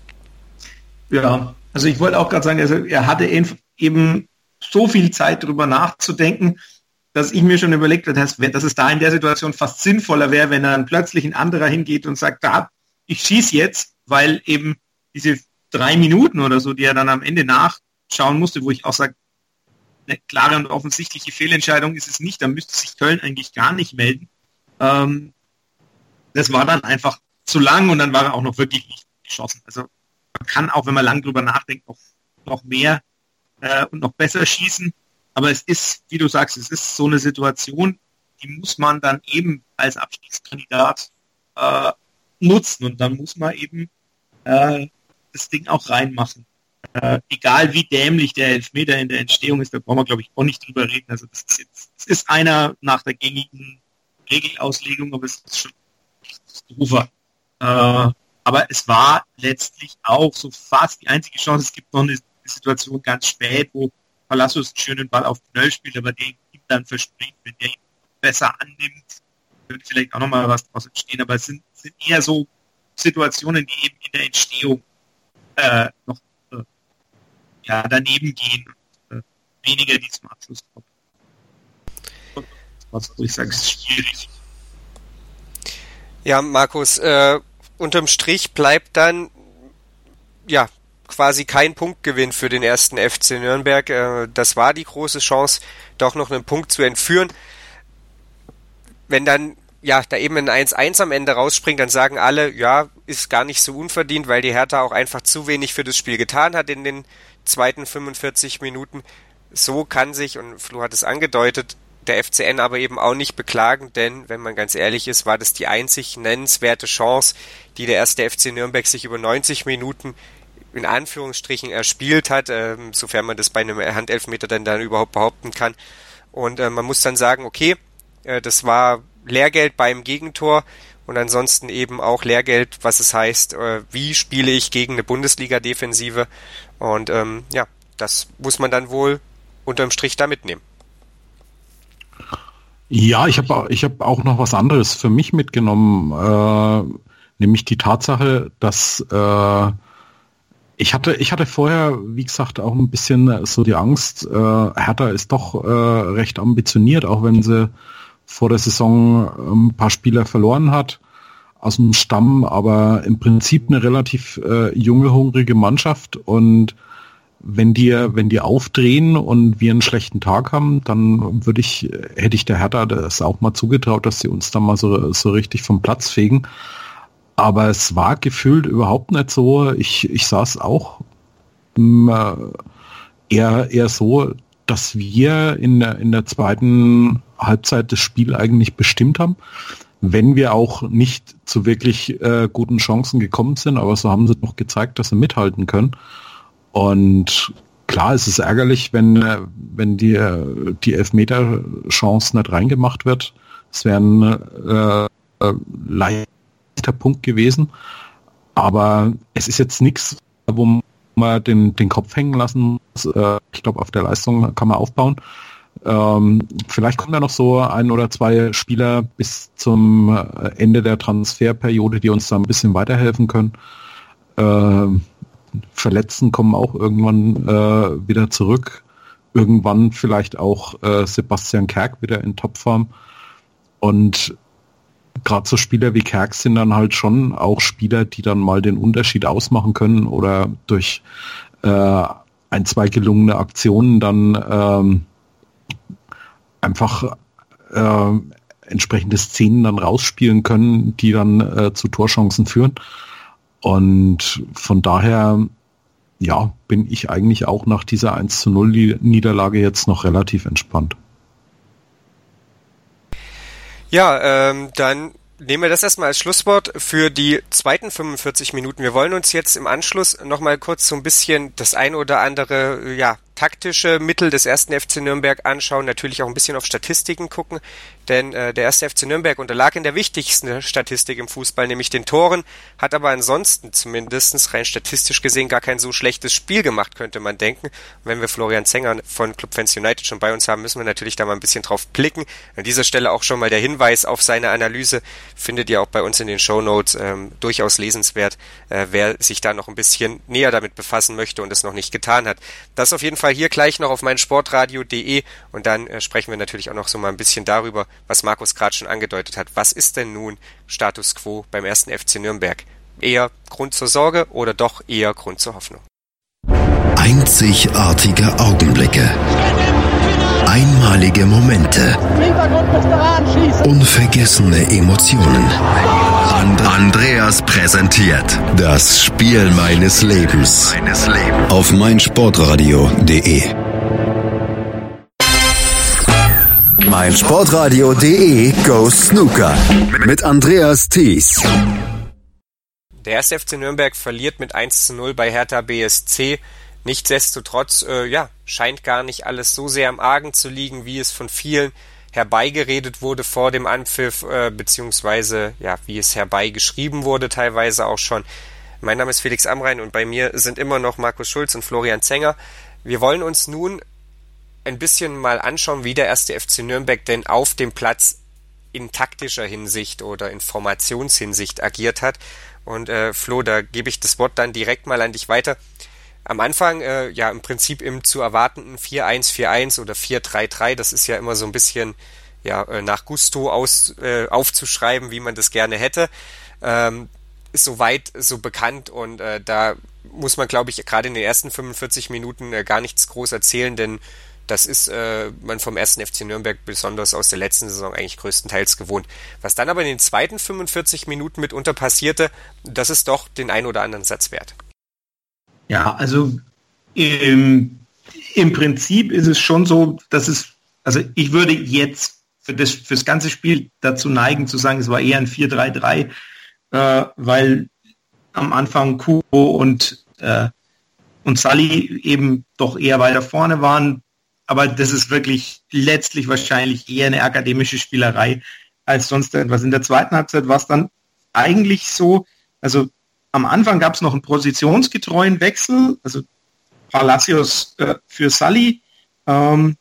Ja, also ich wollte auch gerade sagen, also er hatte eben so viel Zeit drüber nachzudenken, dass ich mir schon überlegt habe, dass, dass es da in der Situation fast sinnvoller wäre, wenn dann plötzlich ein anderer hingeht und sagt, da, ich schieße jetzt, weil eben diese drei Minuten oder so, die er dann am Ende nachschauen musste, wo ich auch sage, eine klare und offensichtliche Fehlentscheidung ist es nicht, da müsste sich Köln eigentlich gar nicht melden. Ähm, das war dann einfach zu lang und dann war er auch noch wirklich nicht geschossen. Also man kann auch, wenn man lang drüber nachdenkt, noch, noch mehr äh, und noch besser schießen. Aber es ist, wie du sagst, es ist so eine Situation, die muss man dann eben als Abstiegskandidat äh, nutzen und dann muss man eben äh, das Ding auch reinmachen. Äh, egal wie dämlich der Elfmeter in der Entstehung ist, da brauchen wir, glaube ich, auch nicht drüber reden. Also das ist jetzt, das ist einer nach der gängigen Regelauslegung, aber es ist schon Katastrophe. Äh, aber es war letztlich auch so fast die einzige Chance. Es gibt noch eine Situation ganz spät, wo Palacios einen schönen Ball auf Pnöll spielt, aber der ihm dann verspringt, wenn der ihn besser annimmt, wird vielleicht auch nochmal was draus entstehen, aber es sind, sind eher so Situationen, die eben in der Entstehung äh, noch äh, ja, daneben gehen und äh, weniger die zum Abschluss kommen. Was soll ich sagen, es ist schwierig. Ja, Markus, äh, unterm Strich bleibt dann ja quasi kein Punktgewinn für den ersten F C Nürnberg. Äh, das war die große Chance, doch noch einen Punkt zu entführen. Wenn dann ja da eben ein eins eins am Ende rausspringt, dann sagen alle, ja, ist gar nicht so unverdient, weil die Hertha auch einfach zu wenig für das Spiel getan hat in den zweiten fünfundvierzig Minuten. So kann sich, und Flo hat es angedeutet, der F C N aber eben auch nicht beklagen, denn, wenn man ganz ehrlich ist, war das die einzig nennenswerte Chance, die der erste F C Nürnberg sich über neunzig Minuten in Anführungsstrichen erspielt hat, äh, sofern man das bei einem Handelfmeter dann, dann überhaupt behaupten kann. Und äh, man muss dann sagen, okay, äh, das war Lehrgeld beim Gegentor und ansonsten eben auch Lehrgeld, was es heißt, äh, wie spiele ich gegen eine Bundesliga-Defensive. Und ähm, ja, das muss man dann wohl unterm Strich da mitnehmen. Ja, ich habe ich hab auch noch was anderes für mich mitgenommen, äh, nämlich die Tatsache, dass äh, ich hatte ich hatte vorher, wie gesagt, auch ein bisschen so die Angst, äh, Hertha ist doch äh, recht ambitioniert, auch wenn sie vor der Saison ein paar Spieler verloren hat aus dem Stamm, aber im Prinzip eine relativ äh, junge, hungrige Mannschaft und wenn die, wenn die aufdrehen und wir einen schlechten Tag haben, dann würde ich, hätte ich der Hertha das auch mal zugetraut, dass sie uns dann mal so, so richtig vom Platz fegen. Aber es war gefühlt überhaupt nicht so. Ich, ich saß auch äh, eher, eher so, dass wir in der, in der zweiten Halbzeit das Spiel eigentlich bestimmt haben, wenn wir auch nicht zu wirklich äh, guten Chancen gekommen sind. Aber so haben sie noch gezeigt, dass sie mithalten können. Und klar, es ist ärgerlich, wenn, wenn die, die Elfmeter-Chance nicht reingemacht wird. Es wäre ein äh, leichter Punkt gewesen. Aber es ist jetzt nichts, wo man den, den Kopf hängen lassen muss. Äh, ich glaube, auf der Leistung kann man aufbauen. Ähm, vielleicht kommen da noch so ein oder zwei Spieler bis zum Ende der Transferperiode, die uns da ein bisschen weiterhelfen können. Äh, Verletzten kommen auch irgendwann äh, wieder zurück. Irgendwann vielleicht auch äh, Sebastian Kerk wieder in Topform. Und gerade so Spieler wie Kerk sind dann halt schon auch Spieler, die dann mal den Unterschied ausmachen können oder durch äh, ein, zwei gelungene Aktionen dann ähm, einfach äh, entsprechende Szenen dann rausspielen können, die dann äh, zu Torchancen führen. Und von daher, ja, bin ich eigentlich auch nach dieser eins zu null Niederlage jetzt noch relativ entspannt. Ja, ähm, dann nehmen wir das erstmal als Schlusswort für die zweiten fünfundvierzig Minuten. Wir wollen uns jetzt im Anschluss nochmal kurz so ein bisschen das ein oder andere, ja, taktische Mittel des ersten F C Nürnberg anschauen, natürlich auch ein bisschen auf Statistiken gucken, denn äh, der erste F C Nürnberg unterlag in der wichtigsten Statistik im Fußball, nämlich den Toren, hat aber ansonsten zumindest rein statistisch gesehen gar kein so schlechtes Spiel gemacht, könnte man denken. Und wenn wir Florian Zenger von Club Fans United schon bei uns haben, müssen wir natürlich da mal ein bisschen drauf blicken. An dieser Stelle auch schon mal der Hinweis auf seine Analyse, findet ihr auch bei uns in den Shownotes, ähm, durchaus lesenswert, äh, wer sich da noch ein bisschen näher damit befassen möchte und es noch nicht getan hat. Das auf jeden Fall hier gleich noch auf meinsportradio punkt de und dann äh, sprechen wir natürlich auch noch so mal ein bisschen darüber, was Markus gerade schon angedeutet hat. Was ist denn nun Status Quo beim ersten F C Nürnberg? Eher Grund zur Sorge oder doch eher Grund zur Hoffnung? Einzigartige Augenblicke. Einmalige Momente. Unvergessene Emotionen. And- Andreas präsentiert das Spiel meines Lebens auf meinsportradio punkt de. meinsportradio punkt de Go Snooker mit Andreas Thies. Der erste F C Nürnberg verliert mit eins zu null bei Hertha B S C. Nichtsdestotrotz, äh, ja, scheint gar nicht alles so sehr im Argen zu liegen, wie es von vielen herbeigeredet wurde vor dem Anpfiff, äh, beziehungsweise, ja, wie es herbeigeschrieben wurde, teilweise auch schon. Mein Name ist Felix Amrain und bei mir sind immer noch Markus Schulz und Florian Zenger. Wir wollen uns nun ein bisschen mal anschauen, wie der erste F C Nürnberg denn auf dem Platz in taktischer Hinsicht oder in Formationshinsicht agiert hat. Und äh, Flo, da gebe ich das Wort dann direkt mal an dich weiter. Am Anfang, äh, ja, im Prinzip im zu erwartenden vier eins vier eins oder vier drei drei, das ist ja immer so ein bisschen ja nach Gusto aus, äh, aufzuschreiben, wie man das gerne hätte, ähm, ist soweit so bekannt und äh, da muss man, glaube ich, gerade in den ersten fünfundvierzig Minuten äh, gar nichts groß erzählen, denn das ist äh, man vom ersten F C Nürnberg besonders aus der letzten Saison eigentlich größtenteils gewohnt. Was dann aber in den zweiten fünfundvierzig Minuten mitunter passierte, das ist doch den ein oder anderen Satz wert. Ja, also im, im Prinzip ist es schon so, dass es, also ich würde jetzt für das, für das ganze Spiel dazu neigen zu sagen, es war eher ein vier drei drei, äh, weil am Anfang Kubo und, äh, und Sully eben doch eher weiter vorne waren. Aber das ist wirklich letztlich wahrscheinlich eher eine akademische Spielerei als sonst etwas. In der zweiten Halbzeit war es dann eigentlich so, also am Anfang gab es noch einen positionsgetreuen Wechsel, also Palacios äh, für Sully, ähm,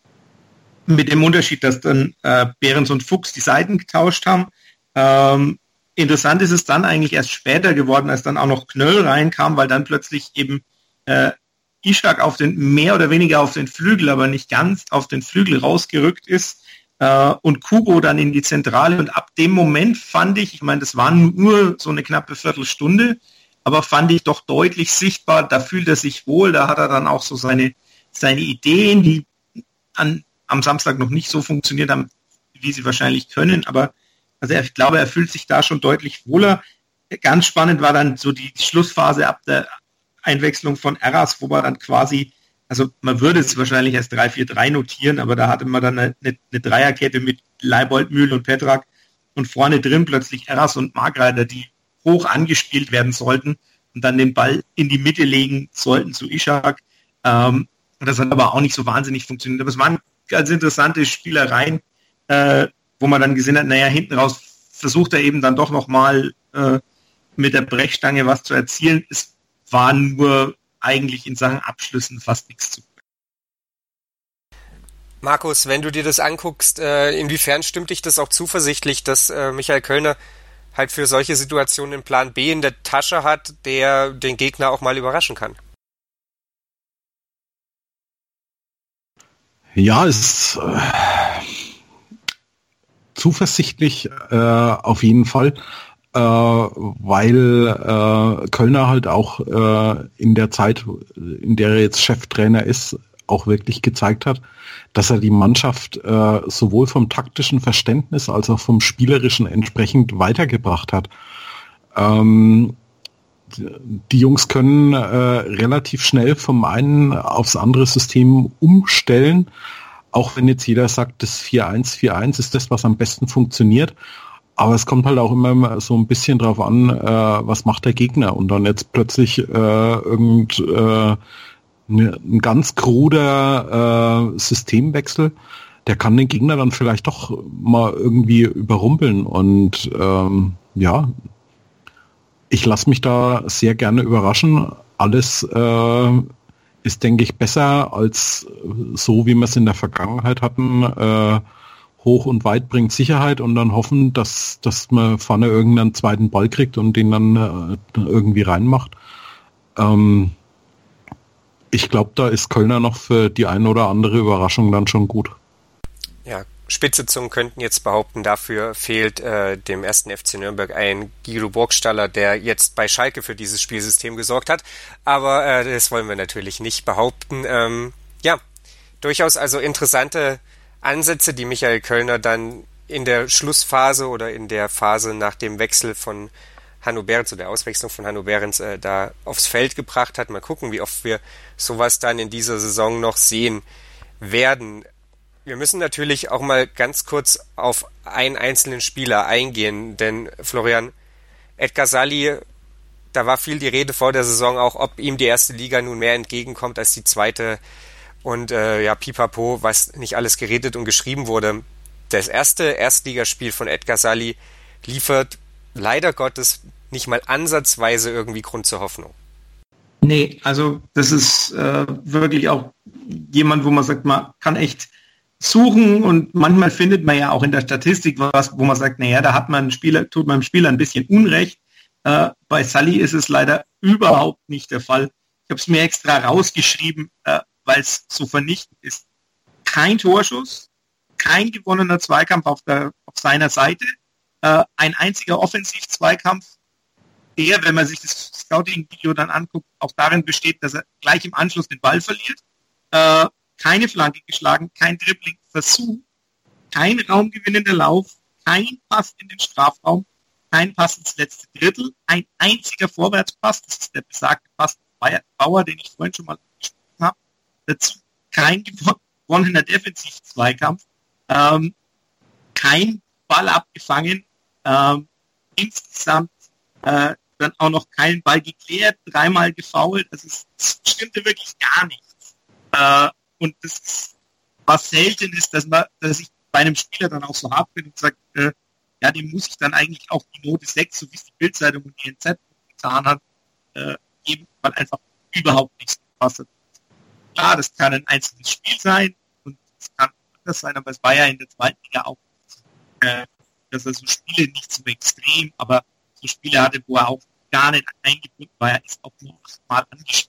mit dem Unterschied, dass dann äh, Behrens und Fuchs die Seiten getauscht haben. Ähm, interessant ist es dann eigentlich erst später geworden, als dann auch noch Knöll reinkam, weil dann plötzlich eben äh, Ishak auf den, mehr oder weniger auf den Flügel, aber nicht ganz auf den Flügel rausgerückt ist äh, und Kubo dann in die Zentrale. Und ab dem Moment fand ich, ich meine, das war nur so eine knappe Viertelstunde, aber fand ich doch deutlich sichtbar, da fühlt er sich wohl, da hat er dann auch so seine, seine Ideen, die an, am Samstag noch nicht so funktioniert haben, wie sie wahrscheinlich können, aber also ich glaube, er fühlt sich da schon deutlich wohler. Ganz spannend war dann so die Schlussphase ab der Einwechslung von Erras, wo man dann quasi, also man würde es wahrscheinlich als drei vier drei notieren, aber da hatte man dann eine, eine Dreierkette mit Leibold, Mühl und Petrak und vorne drin plötzlich Erras und Margreiter, die hoch angespielt werden sollten und dann den Ball in die Mitte legen sollten zu Ishak. Ähm, das hat aber auch nicht so wahnsinnig funktioniert. Aber es waren ganz interessante Spielereien, äh, wo man dann gesehen hat, naja, hinten raus versucht er eben dann doch nochmal äh, mit der Brechstange was zu erzielen. Es war nur eigentlich in Sachen Abschlüssen fast nichts zu. Markus, wenn du dir das anguckst, äh, inwiefern stimmt dich das auch zuversichtlich, dass äh, Michael Kölner halt für solche Situationen einen Plan B in der Tasche hat, der den Gegner auch mal überraschen kann. Ja, es ist äh, zuversichtlich äh, auf jeden Fall, äh, weil äh, Kölner halt auch äh, in der Zeit, in der er jetzt Cheftrainer ist, auch wirklich gezeigt hat, dass er die Mannschaft äh, sowohl vom taktischen Verständnis als auch vom spielerischen entsprechend weitergebracht hat. Ähm, die Jungs können äh, relativ schnell vom einen aufs andere System umstellen, auch wenn jetzt jeder sagt, das vier eins vier eins ist das, was am besten funktioniert. Aber es kommt halt auch immer so ein bisschen drauf an, äh, was macht der Gegner. Und dann jetzt plötzlich äh, irgend äh, ein ganz kruder äh, Systemwechsel, der kann den Gegner dann vielleicht doch mal irgendwie überrumpeln. Und ähm, ja, ich lasse mich da sehr gerne überraschen. Alles äh, ist, denke ich, besser als so, wie wir es in der Vergangenheit hatten. Äh, hoch und weit bringt Sicherheit und dann hoffen, dass, dass man vorne irgendeinen zweiten Ball kriegt und den dann äh, irgendwie reinmacht. Ähm, ich glaube, da ist Kölner noch für die eine oder andere Überraschung dann schon gut. Ja, spitze Zungen könnten jetzt behaupten, dafür fehlt äh, dem ersten F C Nürnberg ein Guido Burgstaller, der jetzt bei Schalke für dieses Spielsystem gesorgt hat. Aber äh, das wollen wir natürlich nicht behaupten. Ähm, ja, durchaus also interessante Ansätze, die Michael Kölner dann in der Schlussphase oder in der Phase nach dem Wechsel von Hanno Behrens oder der Auswechslung von Hanno Behrens äh, da aufs Feld gebracht hat. Mal gucken, wie oft wir sowas dann in dieser Saison noch sehen werden. Wir müssen natürlich auch mal ganz kurz auf einen einzelnen Spieler eingehen, denn Florian, Edgar Sali, da war viel die Rede vor der Saison auch, ob ihm die erste Liga nun mehr entgegenkommt als die zweite und äh, ja, pipapo, was nicht alles geredet und geschrieben wurde. Das erste Erstligaspiel von Edgar Sali liefert leider Gottes nicht mal ansatzweise irgendwie Grund zur Hoffnung. Nee, also das ist äh, wirklich auch jemand, wo man sagt, man kann echt suchen und manchmal findet man ja auch in der Statistik was, wo man sagt, naja, da hat man einen Spieler, tut man dem Spieler ein bisschen Unrecht. Äh, bei Sali ist es leider überhaupt nicht der Fall. Ich habe es mir extra rausgeschrieben, äh, weil es so vernichtend ist. Kein Torschuss, kein gewonnener Zweikampf auf, der, auf seiner Seite, äh, ein einziger Offensiv-Zweikampf, der, wenn man sich das Scouting-Video dann anguckt, auch darin besteht, dass er gleich im Anschluss den Ball verliert, äh, keine Flanke geschlagen, kein Dribbling-Versuch, kein raumgewinnender Lauf, kein Pass in den Strafraum, kein Pass ins letzte Drittel, ein einziger Vorwärtspass, das ist der besagte Pass Bauer, den ich vorhin schon mal angesprochen habe, dazu kein gewonnener Defensiv-Zweikampf, ähm, kein Ball abgefangen, ähm, insgesamt äh, dann auch noch keinen Ball geklärt, dreimal gefoult, also es, es stimmte wirklich gar nichts. Äh, und das ist was selten ist, dass man, dass ich bei einem Spieler dann auch so hart bin und sage, äh, ja, dem muss ich dann eigentlich auch die Note sechs, so wie es die Bildzeitung und die N Z getan hat, äh, geben, weil einfach überhaupt nichts gepasst hat. Klar, das kann ein einzelnes Spiel sein und es kann anders sein, aber es war ja in der zweiten Liga auch, äh, dass er so Spiele nicht so extrem, aber so Spiele hatte, wo er auch gar nicht eingebunden war, er ist auch nur achtmal angespielt.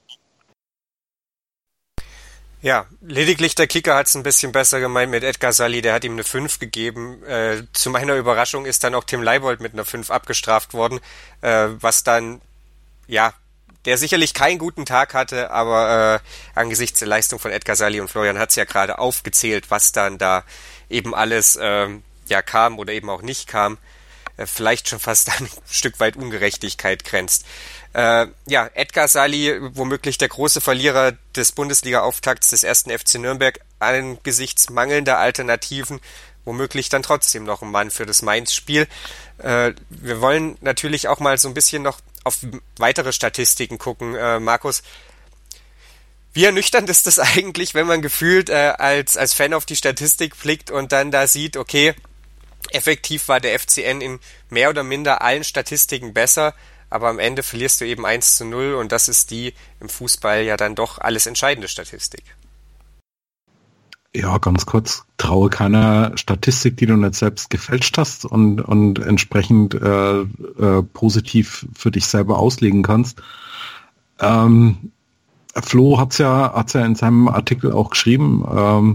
Ja, lediglich der Kicker hat es ein bisschen besser gemeint mit Edgar Sali, der hat ihm eine fünf gegeben. Äh, zu meiner Überraschung ist dann auch Tim Leibold mit einer fünf abgestraft worden, äh, was dann, ja, der sicherlich keinen guten Tag hatte, aber äh, angesichts der Leistung von Edgar Sali und Florian hat es ja gerade aufgezählt, was dann da eben alles äh, ja kam oder eben auch nicht kam, äh, vielleicht schon fast an ein Stück weit Ungerechtigkeit grenzt. Äh, ja, Edgar Sali, womöglich der große Verlierer des Bundesliga-Auftakts des ersten F C Nürnberg, angesichts mangelnder Alternativen, womöglich dann trotzdem noch ein Mann für das Mainz-Spiel. Äh, wir wollen natürlich auch mal so ein bisschen noch auf weitere Statistiken gucken. Äh, Markus, wie ernüchternd ist das eigentlich, wenn man gefühlt äh, als, als Fan auf die Statistik blickt und dann da sieht, okay, effektiv war der F C N in mehr oder minder allen Statistiken besser, aber am Ende verlierst du eben eins zu null und das ist die im Fußball ja dann doch alles entscheidende Statistik. Ja, ganz kurz. Traue keiner Statistik, die du nicht selbst gefälscht hast und, und entsprechend äh, äh, positiv für dich selber auslegen kannst. Ähm, Flo hat's ja, hat's ja in seinem Artikel auch geschrieben. Ähm,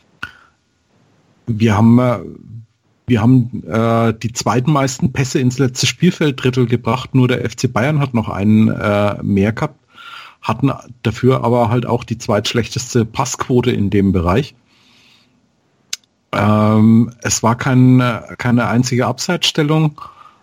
wir haben, wir haben äh, die zweitmeisten Pässe ins letzte Spielfelddrittel gebracht. Nur der F C Bayern hat noch einen äh, mehr gehabt, hatten dafür aber halt auch die zweitschlechteste Passquote in dem Bereich. Ähm, es war kein, keine einzige Abseitsstellung.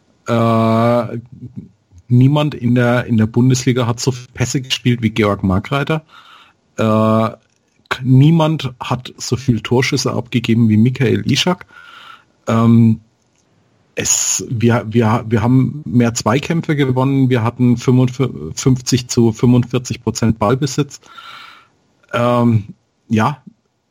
Äh, niemand in der, in der Bundesliga hat so viele Pässe gespielt wie Georg Markreiter. Äh, niemand hat so viele Torschüsse abgegeben wie Michael Ishak. Ähm, es, wir, wir, wir haben mehr Zweikämpfe gewonnen. Wir hatten fünfundfünfzig zu fünfundvierzig Prozent Ballbesitz. Ähm, ja,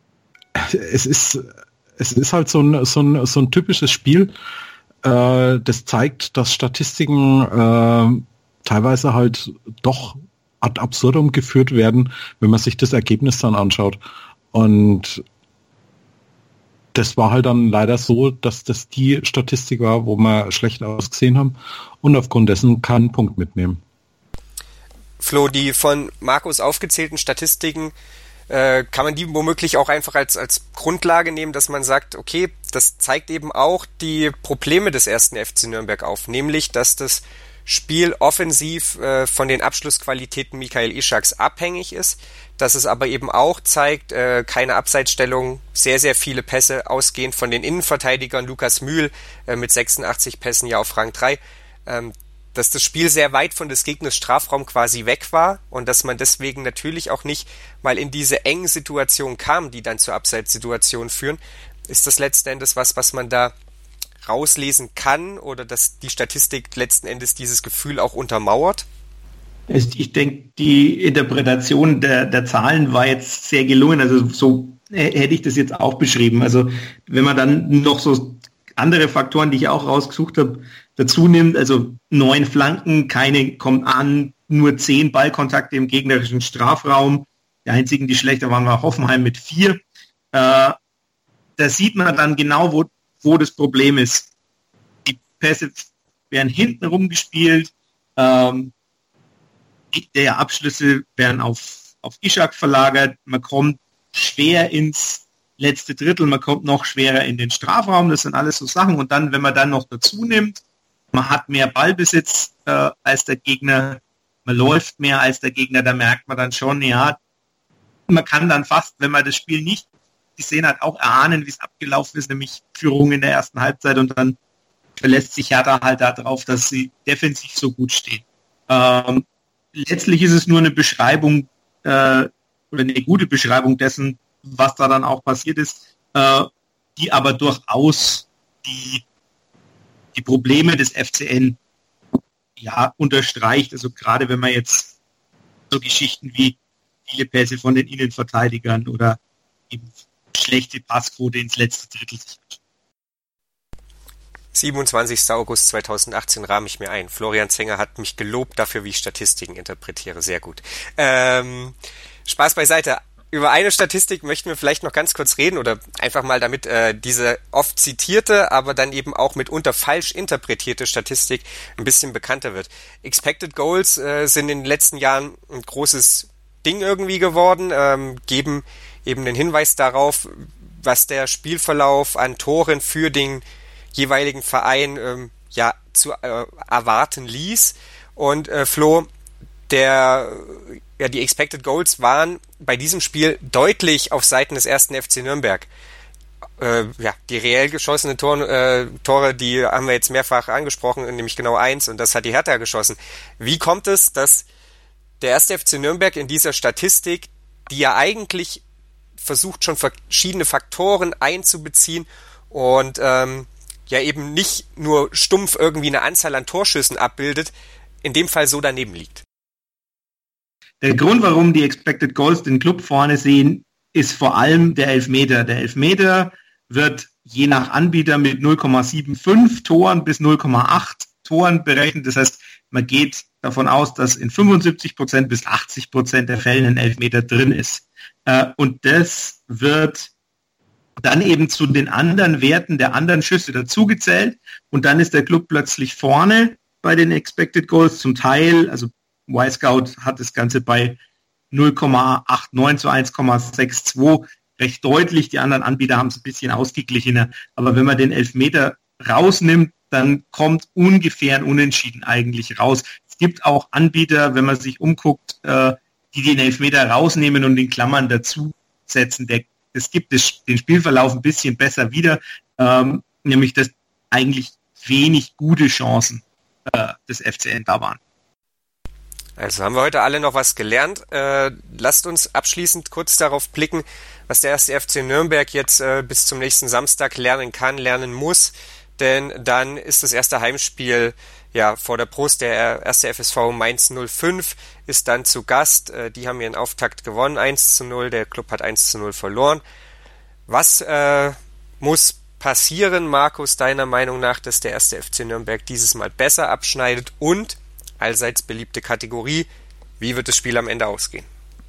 es ist, es ist halt so ein, so ein, so ein typisches Spiel. Äh, das zeigt, dass Statistiken äh, teilweise halt doch ad absurdum geführt werden, wenn man sich das Ergebnis dann anschaut. Und das war halt dann leider so, dass das die Statistik war, wo wir schlecht ausgesehen haben und aufgrund dessen keinen Punkt mitnehmen. Flo, die von Markus aufgezählten Statistiken, äh, kann man die womöglich auch einfach als, als Grundlage nehmen, dass man sagt, okay, das zeigt eben auch die Probleme des ersten F C Nürnberg auf, nämlich, dass das Spiel offensiv äh, von den Abschlussqualitäten Michael Ishaks abhängig ist, dass es aber eben auch zeigt, äh, keine Abseitsstellung, sehr, sehr viele Pässe ausgehend von den Innenverteidigern, Lukas Mühl äh, mit sechsundachtzig Pässen ja auf Rang drei, ähm, dass das Spiel sehr weit von des Gegners Strafraum quasi weg war und dass man deswegen natürlich auch nicht mal in diese engen Situationen kam, die dann zur Abseitssituation führen. Ist das letzten Endes was, was man da rauslesen kann oder dass die Statistik letzten Endes dieses Gefühl auch untermauert? Ich denke, die Interpretation der, der Zahlen war jetzt sehr gelungen. Also so hätte ich das jetzt auch beschrieben. Also wenn man dann noch so andere Faktoren, die ich auch rausgesucht habe, dazu nimmt, also neun Flanken, keine kommt an, nur zehn Ballkontakte im gegnerischen Strafraum. Die einzigen, die schlechter waren, war Hoffenheim mit vier. Äh, da sieht man dann genau, wo, wo das Problem ist. Die Pässe werden hinten rumgespielt, ähm, die Abschlüsse werden auf, auf Ishak verlagert, man kommt schwer ins letzte Drittel, man kommt noch schwerer in den Strafraum, das sind alles so Sachen. Und dann, wenn man dann noch dazu nimmt, man hat mehr Ballbesitz äh, als der Gegner, man läuft mehr als der Gegner, da merkt man dann schon, ja, man kann dann fast, wenn man das Spiel nicht gesehen hat, auch erahnen, wie es abgelaufen ist, nämlich Führung in der ersten Halbzeit und dann verlässt sich Hertha halt darauf, dass sie defensiv so gut stehen. Ähm, letztlich ist es nur eine Beschreibung äh, oder eine gute Beschreibung dessen, was da dann auch passiert ist, äh, die aber durchaus die, die Probleme des F C N ja unterstreicht. Also gerade wenn man jetzt so Geschichten wie viele Pässe von den Innenverteidigern oder eben schlechte Passquote ins letzte Drittel sich anschaut. siebenundzwanzigster August zweitausendachtzehn rahme ich mir ein. Florian Zenger hat mich gelobt dafür, wie ich Statistiken interpretiere. Sehr gut. Ähm, Spaß beiseite. Über eine Statistik möchten wir vielleicht noch ganz kurz reden oder einfach mal damit äh, diese oft zitierte, aber dann eben auch mitunter falsch interpretierte Statistik ein bisschen bekannter wird. Expected Goals äh, sind in den letzten Jahren ein großes Ding irgendwie geworden, ähm, geben eben den Hinweis darauf, was der Spielverlauf an Toren für den jeweiligen Verein ähm, ja zu äh, erwarten ließ. Und äh, Flo, der ja die Expected Goals waren bei diesem Spiel deutlich auf Seiten des ersten F C Nürnberg. Äh, ja, die reell geschossenen Tor, äh, Tore, die haben wir jetzt mehrfach angesprochen, nämlich genau eins, und das hat die Hertha geschossen. Wie kommt es, dass der erste F C Nürnberg in dieser Statistik, die ja eigentlich versucht, schon verschiedene Faktoren einzubeziehen und ähm, ja eben nicht nur stumpf irgendwie eine Anzahl an Torschüssen abbildet, in dem Fall so daneben liegt? Der Grund, warum die Expected Goals den Club vorne sehen, ist vor allem der Elfmeter. Der Elfmeter wird je nach Anbieter mit null Komma fünfundsiebzig Toren bis null Komma acht Toren berechnet. Das heißt, man geht davon aus, dass in fünfundsiebzig Prozent bis achtzig Prozent der Fällen ein Elfmeter drin ist. Und das wird dann eben zu den anderen Werten der anderen Schüsse dazugezählt und dann ist der Club plötzlich vorne bei den Expected Goals zum Teil, also Y-Scout hat das Ganze bei null Komma neunundachtzig zu eins Komma zweiundsechzig recht deutlich, die anderen Anbieter haben es ein bisschen ausgeglichener, aber wenn man den Elfmeter rausnimmt, dann kommt ungefähr ein Unentschieden eigentlich raus. Es gibt auch Anbieter, wenn man sich umguckt, äh, die den Elfmeter rausnehmen und in Klammern dazu setzen. Der, das gibt es, den Spielverlauf ein bisschen besser wieder, ähm, nämlich dass eigentlich wenig gute Chancen äh, des F C N da waren. Also haben wir heute alle noch was gelernt. Äh, lasst uns abschließend kurz darauf blicken, was der erste F C Nürnberg jetzt äh, bis zum nächsten Samstag lernen kann, lernen muss. Denn dann ist das erste Heimspiel ja vor der Brust. Der erste F S V Mainz null fünf ist dann zu Gast. Äh, die haben ihren Auftakt gewonnen, eins zu null. Der Club hat eins zu null verloren. Was äh, muss passieren, Markus, deiner Meinung nach, dass der erste F C Nürnberg dieses Mal besser abschneidet? Und allseits beliebte Kategorie, wie wird das Spiel am Ende ausgehen?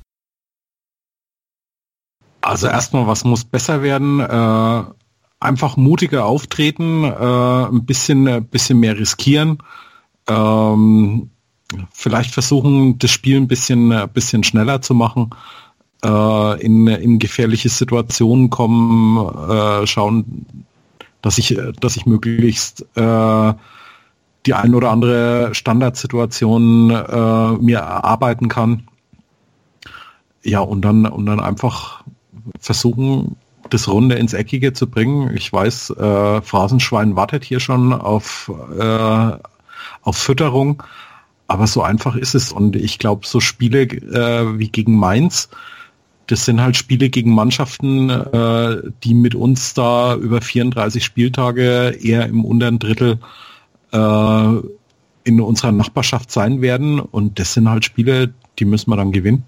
Also erstmal, was muss besser werden? Äh, einfach mutiger auftreten, äh, ein bisschen, ein bisschen mehr riskieren, ähm, vielleicht versuchen, das Spiel ein bisschen, ein bisschen schneller zu machen, äh, in, in gefährliche Situationen kommen, äh, schauen, dass ich, dass ich möglichst äh, die ein oder andere Standardsituation äh, mir erarbeiten kann. Ja, und dann, und dann einfach versuchen, das Runde ins Eckige zu bringen. Ich weiß, äh, Phrasenschwein wartet hier schon auf, äh, auf Fütterung, aber so einfach ist es. Und ich glaube, so Spiele äh, wie gegen Mainz, das sind halt Spiele gegen Mannschaften, äh, die mit uns da über vierunddreißig Spieltage eher im unteren Drittel äh, in unserer Nachbarschaft sein werden. Und das sind halt Spiele, die müssen wir dann gewinnen.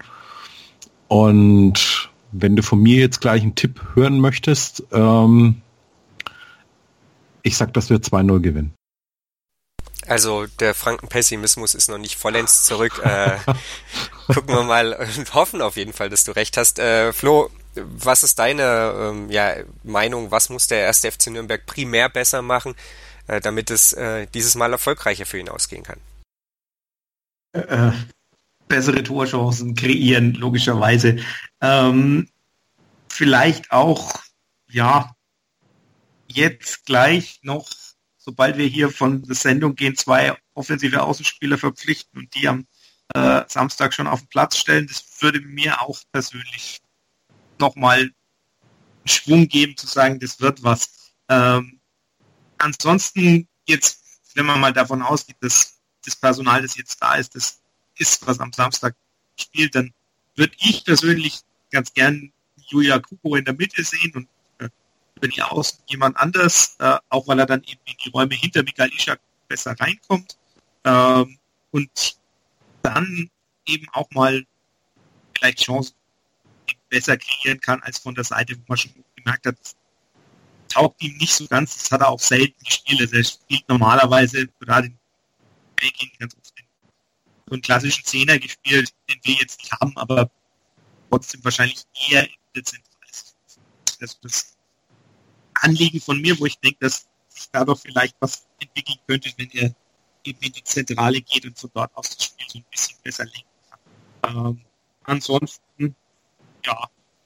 Und wenn du von mir jetzt gleich einen Tipp hören möchtest, ähm, ich sag, dass wir zwei null gewinnen. Also der Franken-Pessimismus ist noch nicht vollends zurück. Äh, gucken wir mal und hoffen auf jeden Fall, dass du recht hast. Äh, Flo, was ist deine ähm, ja, Meinung? Was muss der erste F C Nürnberg primär besser machen, äh, damit es äh, dieses Mal erfolgreicher für ihn ausgehen kann? Äh, bessere Torchancen kreieren, logischerweise. Ähm, vielleicht auch, ja, jetzt gleich noch, sobald wir hier von der Sendung gehen, zwei offensive Außenspieler verpflichten und die am äh, Samstag schon auf den Platz stellen. Das würde mir auch persönlich nochmal einen Schwung geben, zu sagen, das wird was. Ähm, ansonsten jetzt, wenn man mal davon ausgeht, dass das Personal, das jetzt da ist, das ist, was am Samstag spielt, dann würde ich persönlich ganz gern Yuya Kubo in der Mitte sehen und äh, über die Außen jemand anders, äh, auch weil er dann eben in die Räume hinter Mikael Ishak besser reinkommt ähm, und dann eben auch mal vielleicht Chancen besser kreieren kann als von der Seite, wo man schon gemerkt hat, das taugt ihm nicht so ganz, das hat er auch selten gespielt, also er spielt normalerweise gerade in Belgien ganz oft den so einen klassischen Zehner gespielt, den wir jetzt nicht haben, aber trotzdem wahrscheinlich eher in der Zentrale ist. Das ist das Anliegen von mir, wo ich denke, dass sich dadurch vielleicht was entwickeln könnte, wenn er eben in die Zentrale geht und von dort aus das Spiel so ein bisschen besser lenken kann. Ähm, ansonsten, ja,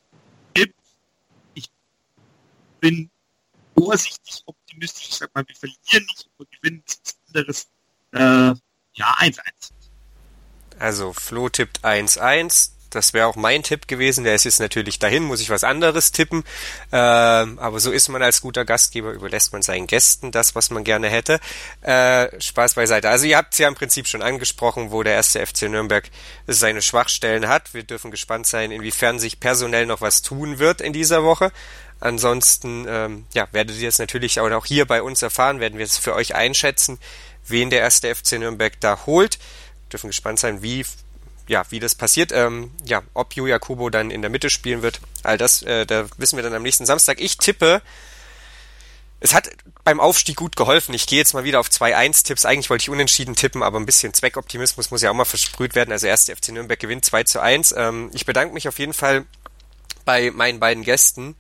ich bin vorsichtig optimistisch. Ich sag mal, wir verlieren nicht, aber gewinnen nichts anderes. Äh, ja, eins eins. Also Flo tippt eins eins. Das wäre auch mein Tipp gewesen. Der ist jetzt natürlich dahin, muss ich was anderes tippen. Ähm, aber so ist man als guter Gastgeber, überlässt man seinen Gästen das, was man gerne hätte. Äh, Spaß beiseite. Also ihr habt es ja im Prinzip schon angesprochen, wo der erste F C Nürnberg seine Schwachstellen hat. Wir dürfen gespannt sein, inwiefern sich personell noch was tun wird in dieser Woche. Ansonsten ähm, ja, werdet ihr es natürlich auch hier bei uns erfahren, werden wir es für euch einschätzen, wen der erste F C Nürnberg da holt. Wir dürfen gespannt sein, wie ja, wie das passiert, ähm, ja, ob Yuya Kubo dann in der Mitte spielen wird, all das, äh, da wissen wir dann am nächsten Samstag. Ich tippe, es hat beim Aufstieg gut geholfen. Ich gehe jetzt mal wieder auf zwei eins Tipps. Eigentlich wollte ich unentschieden tippen, aber ein bisschen Zweckoptimismus muss ja auch mal versprüht werden. Also erste F C Nürnberg gewinnt zwei zu eins. Ähm, ich bedanke mich auf jeden Fall bei meinen beiden Gästen,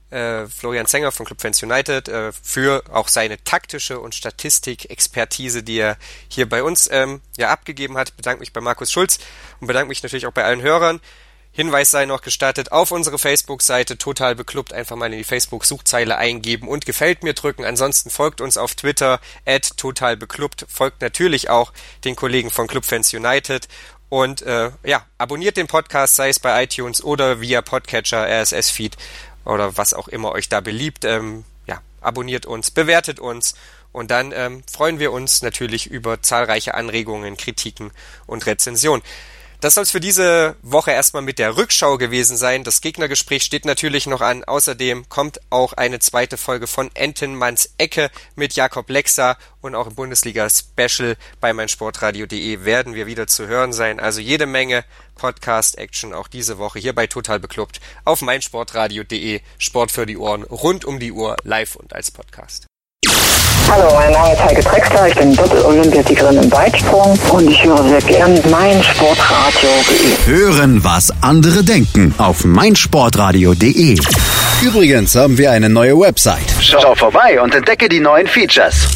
äh, Florian Zenger von Club Fans United, äh, für auch seine taktische und Statistik-Expertise, die er hier bei uns ähm, ja abgegeben hat. Bedanke mich bei Markus Schulz und bedanke mich natürlich auch bei allen Hörern. Hinweis sei noch gestattet, auf unsere Facebook-Seite Total Beklubbt einfach mal in die Facebook-Suchzeile eingeben und Gefällt mir drücken. Ansonsten folgt uns auf Twitter at Total Beklubbt, folgt natürlich auch den Kollegen von Club Fans United und äh, ja, abonniert den Podcast, sei es bei iTunes oder via Podcatcher, R S S-Feed oder was auch immer euch da beliebt. Ähm, ja, abonniert uns, bewertet uns und dann ähm, freuen wir uns natürlich über zahlreiche Anregungen, Kritiken und Rezensionen. Das soll es für diese Woche erstmal mit der Rückschau gewesen sein. Das Gegnergespräch steht natürlich noch an. Außerdem kommt auch eine zweite Folge von Entenmanns Ecke mit Jakob Lexa und auch im Bundesliga-Special bei meinsportradio punkt de werden wir wieder zu hören sein. Also jede Menge Podcast-Action auch diese Woche hier bei Total Beklubbt auf meinsportradio punkt de. Sport für die Ohren, rund um die Uhr, live und als Podcast. Hallo, mein Name ist Heike Drexler, ich bin Doppel-Olympiasiegerin im Weitsprung und ich höre sehr gern meinsportradio punkt de. Hören, was andere denken auf meinsportradio punkt de. Übrigens haben wir eine neue Website. Schau vorbei und entdecke die neuen Features.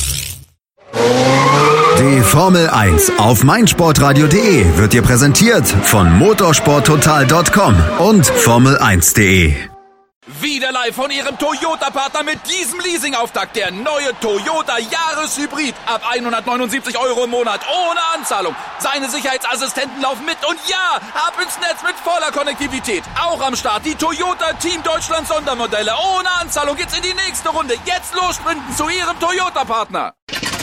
Die Formel eins auf meinsportradio punkt de wird dir präsentiert von motorsporttotal punkt com und formel eins punkt de. Wieder live von Ihrem Toyota-Partner mit diesem Leasing-Auftakt. Der neue Toyota Jahreshybrid. Ab hundertneunundsiebzig Euro im Monat. Ohne Anzahlung. Seine Sicherheitsassistenten laufen mit. Und ja, ab ins Netz mit voller Konnektivität. Auch am Start die Toyota Team Deutschland Sondermodelle. Ohne Anzahlung geht's in die nächste Runde. Jetzt los sprinten zu Ihrem Toyota-Partner.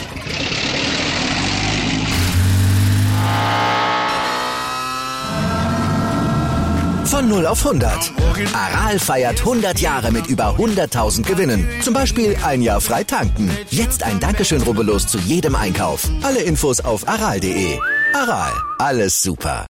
Von null auf hundert. Aral feiert hundert Jahre mit über hunderttausend Gewinnen. Zum Beispiel ein Jahr frei tanken. Jetzt ein Dankeschön, rubbellos zu jedem Einkauf. Alle Infos auf aral punkt de. Aral, alles super.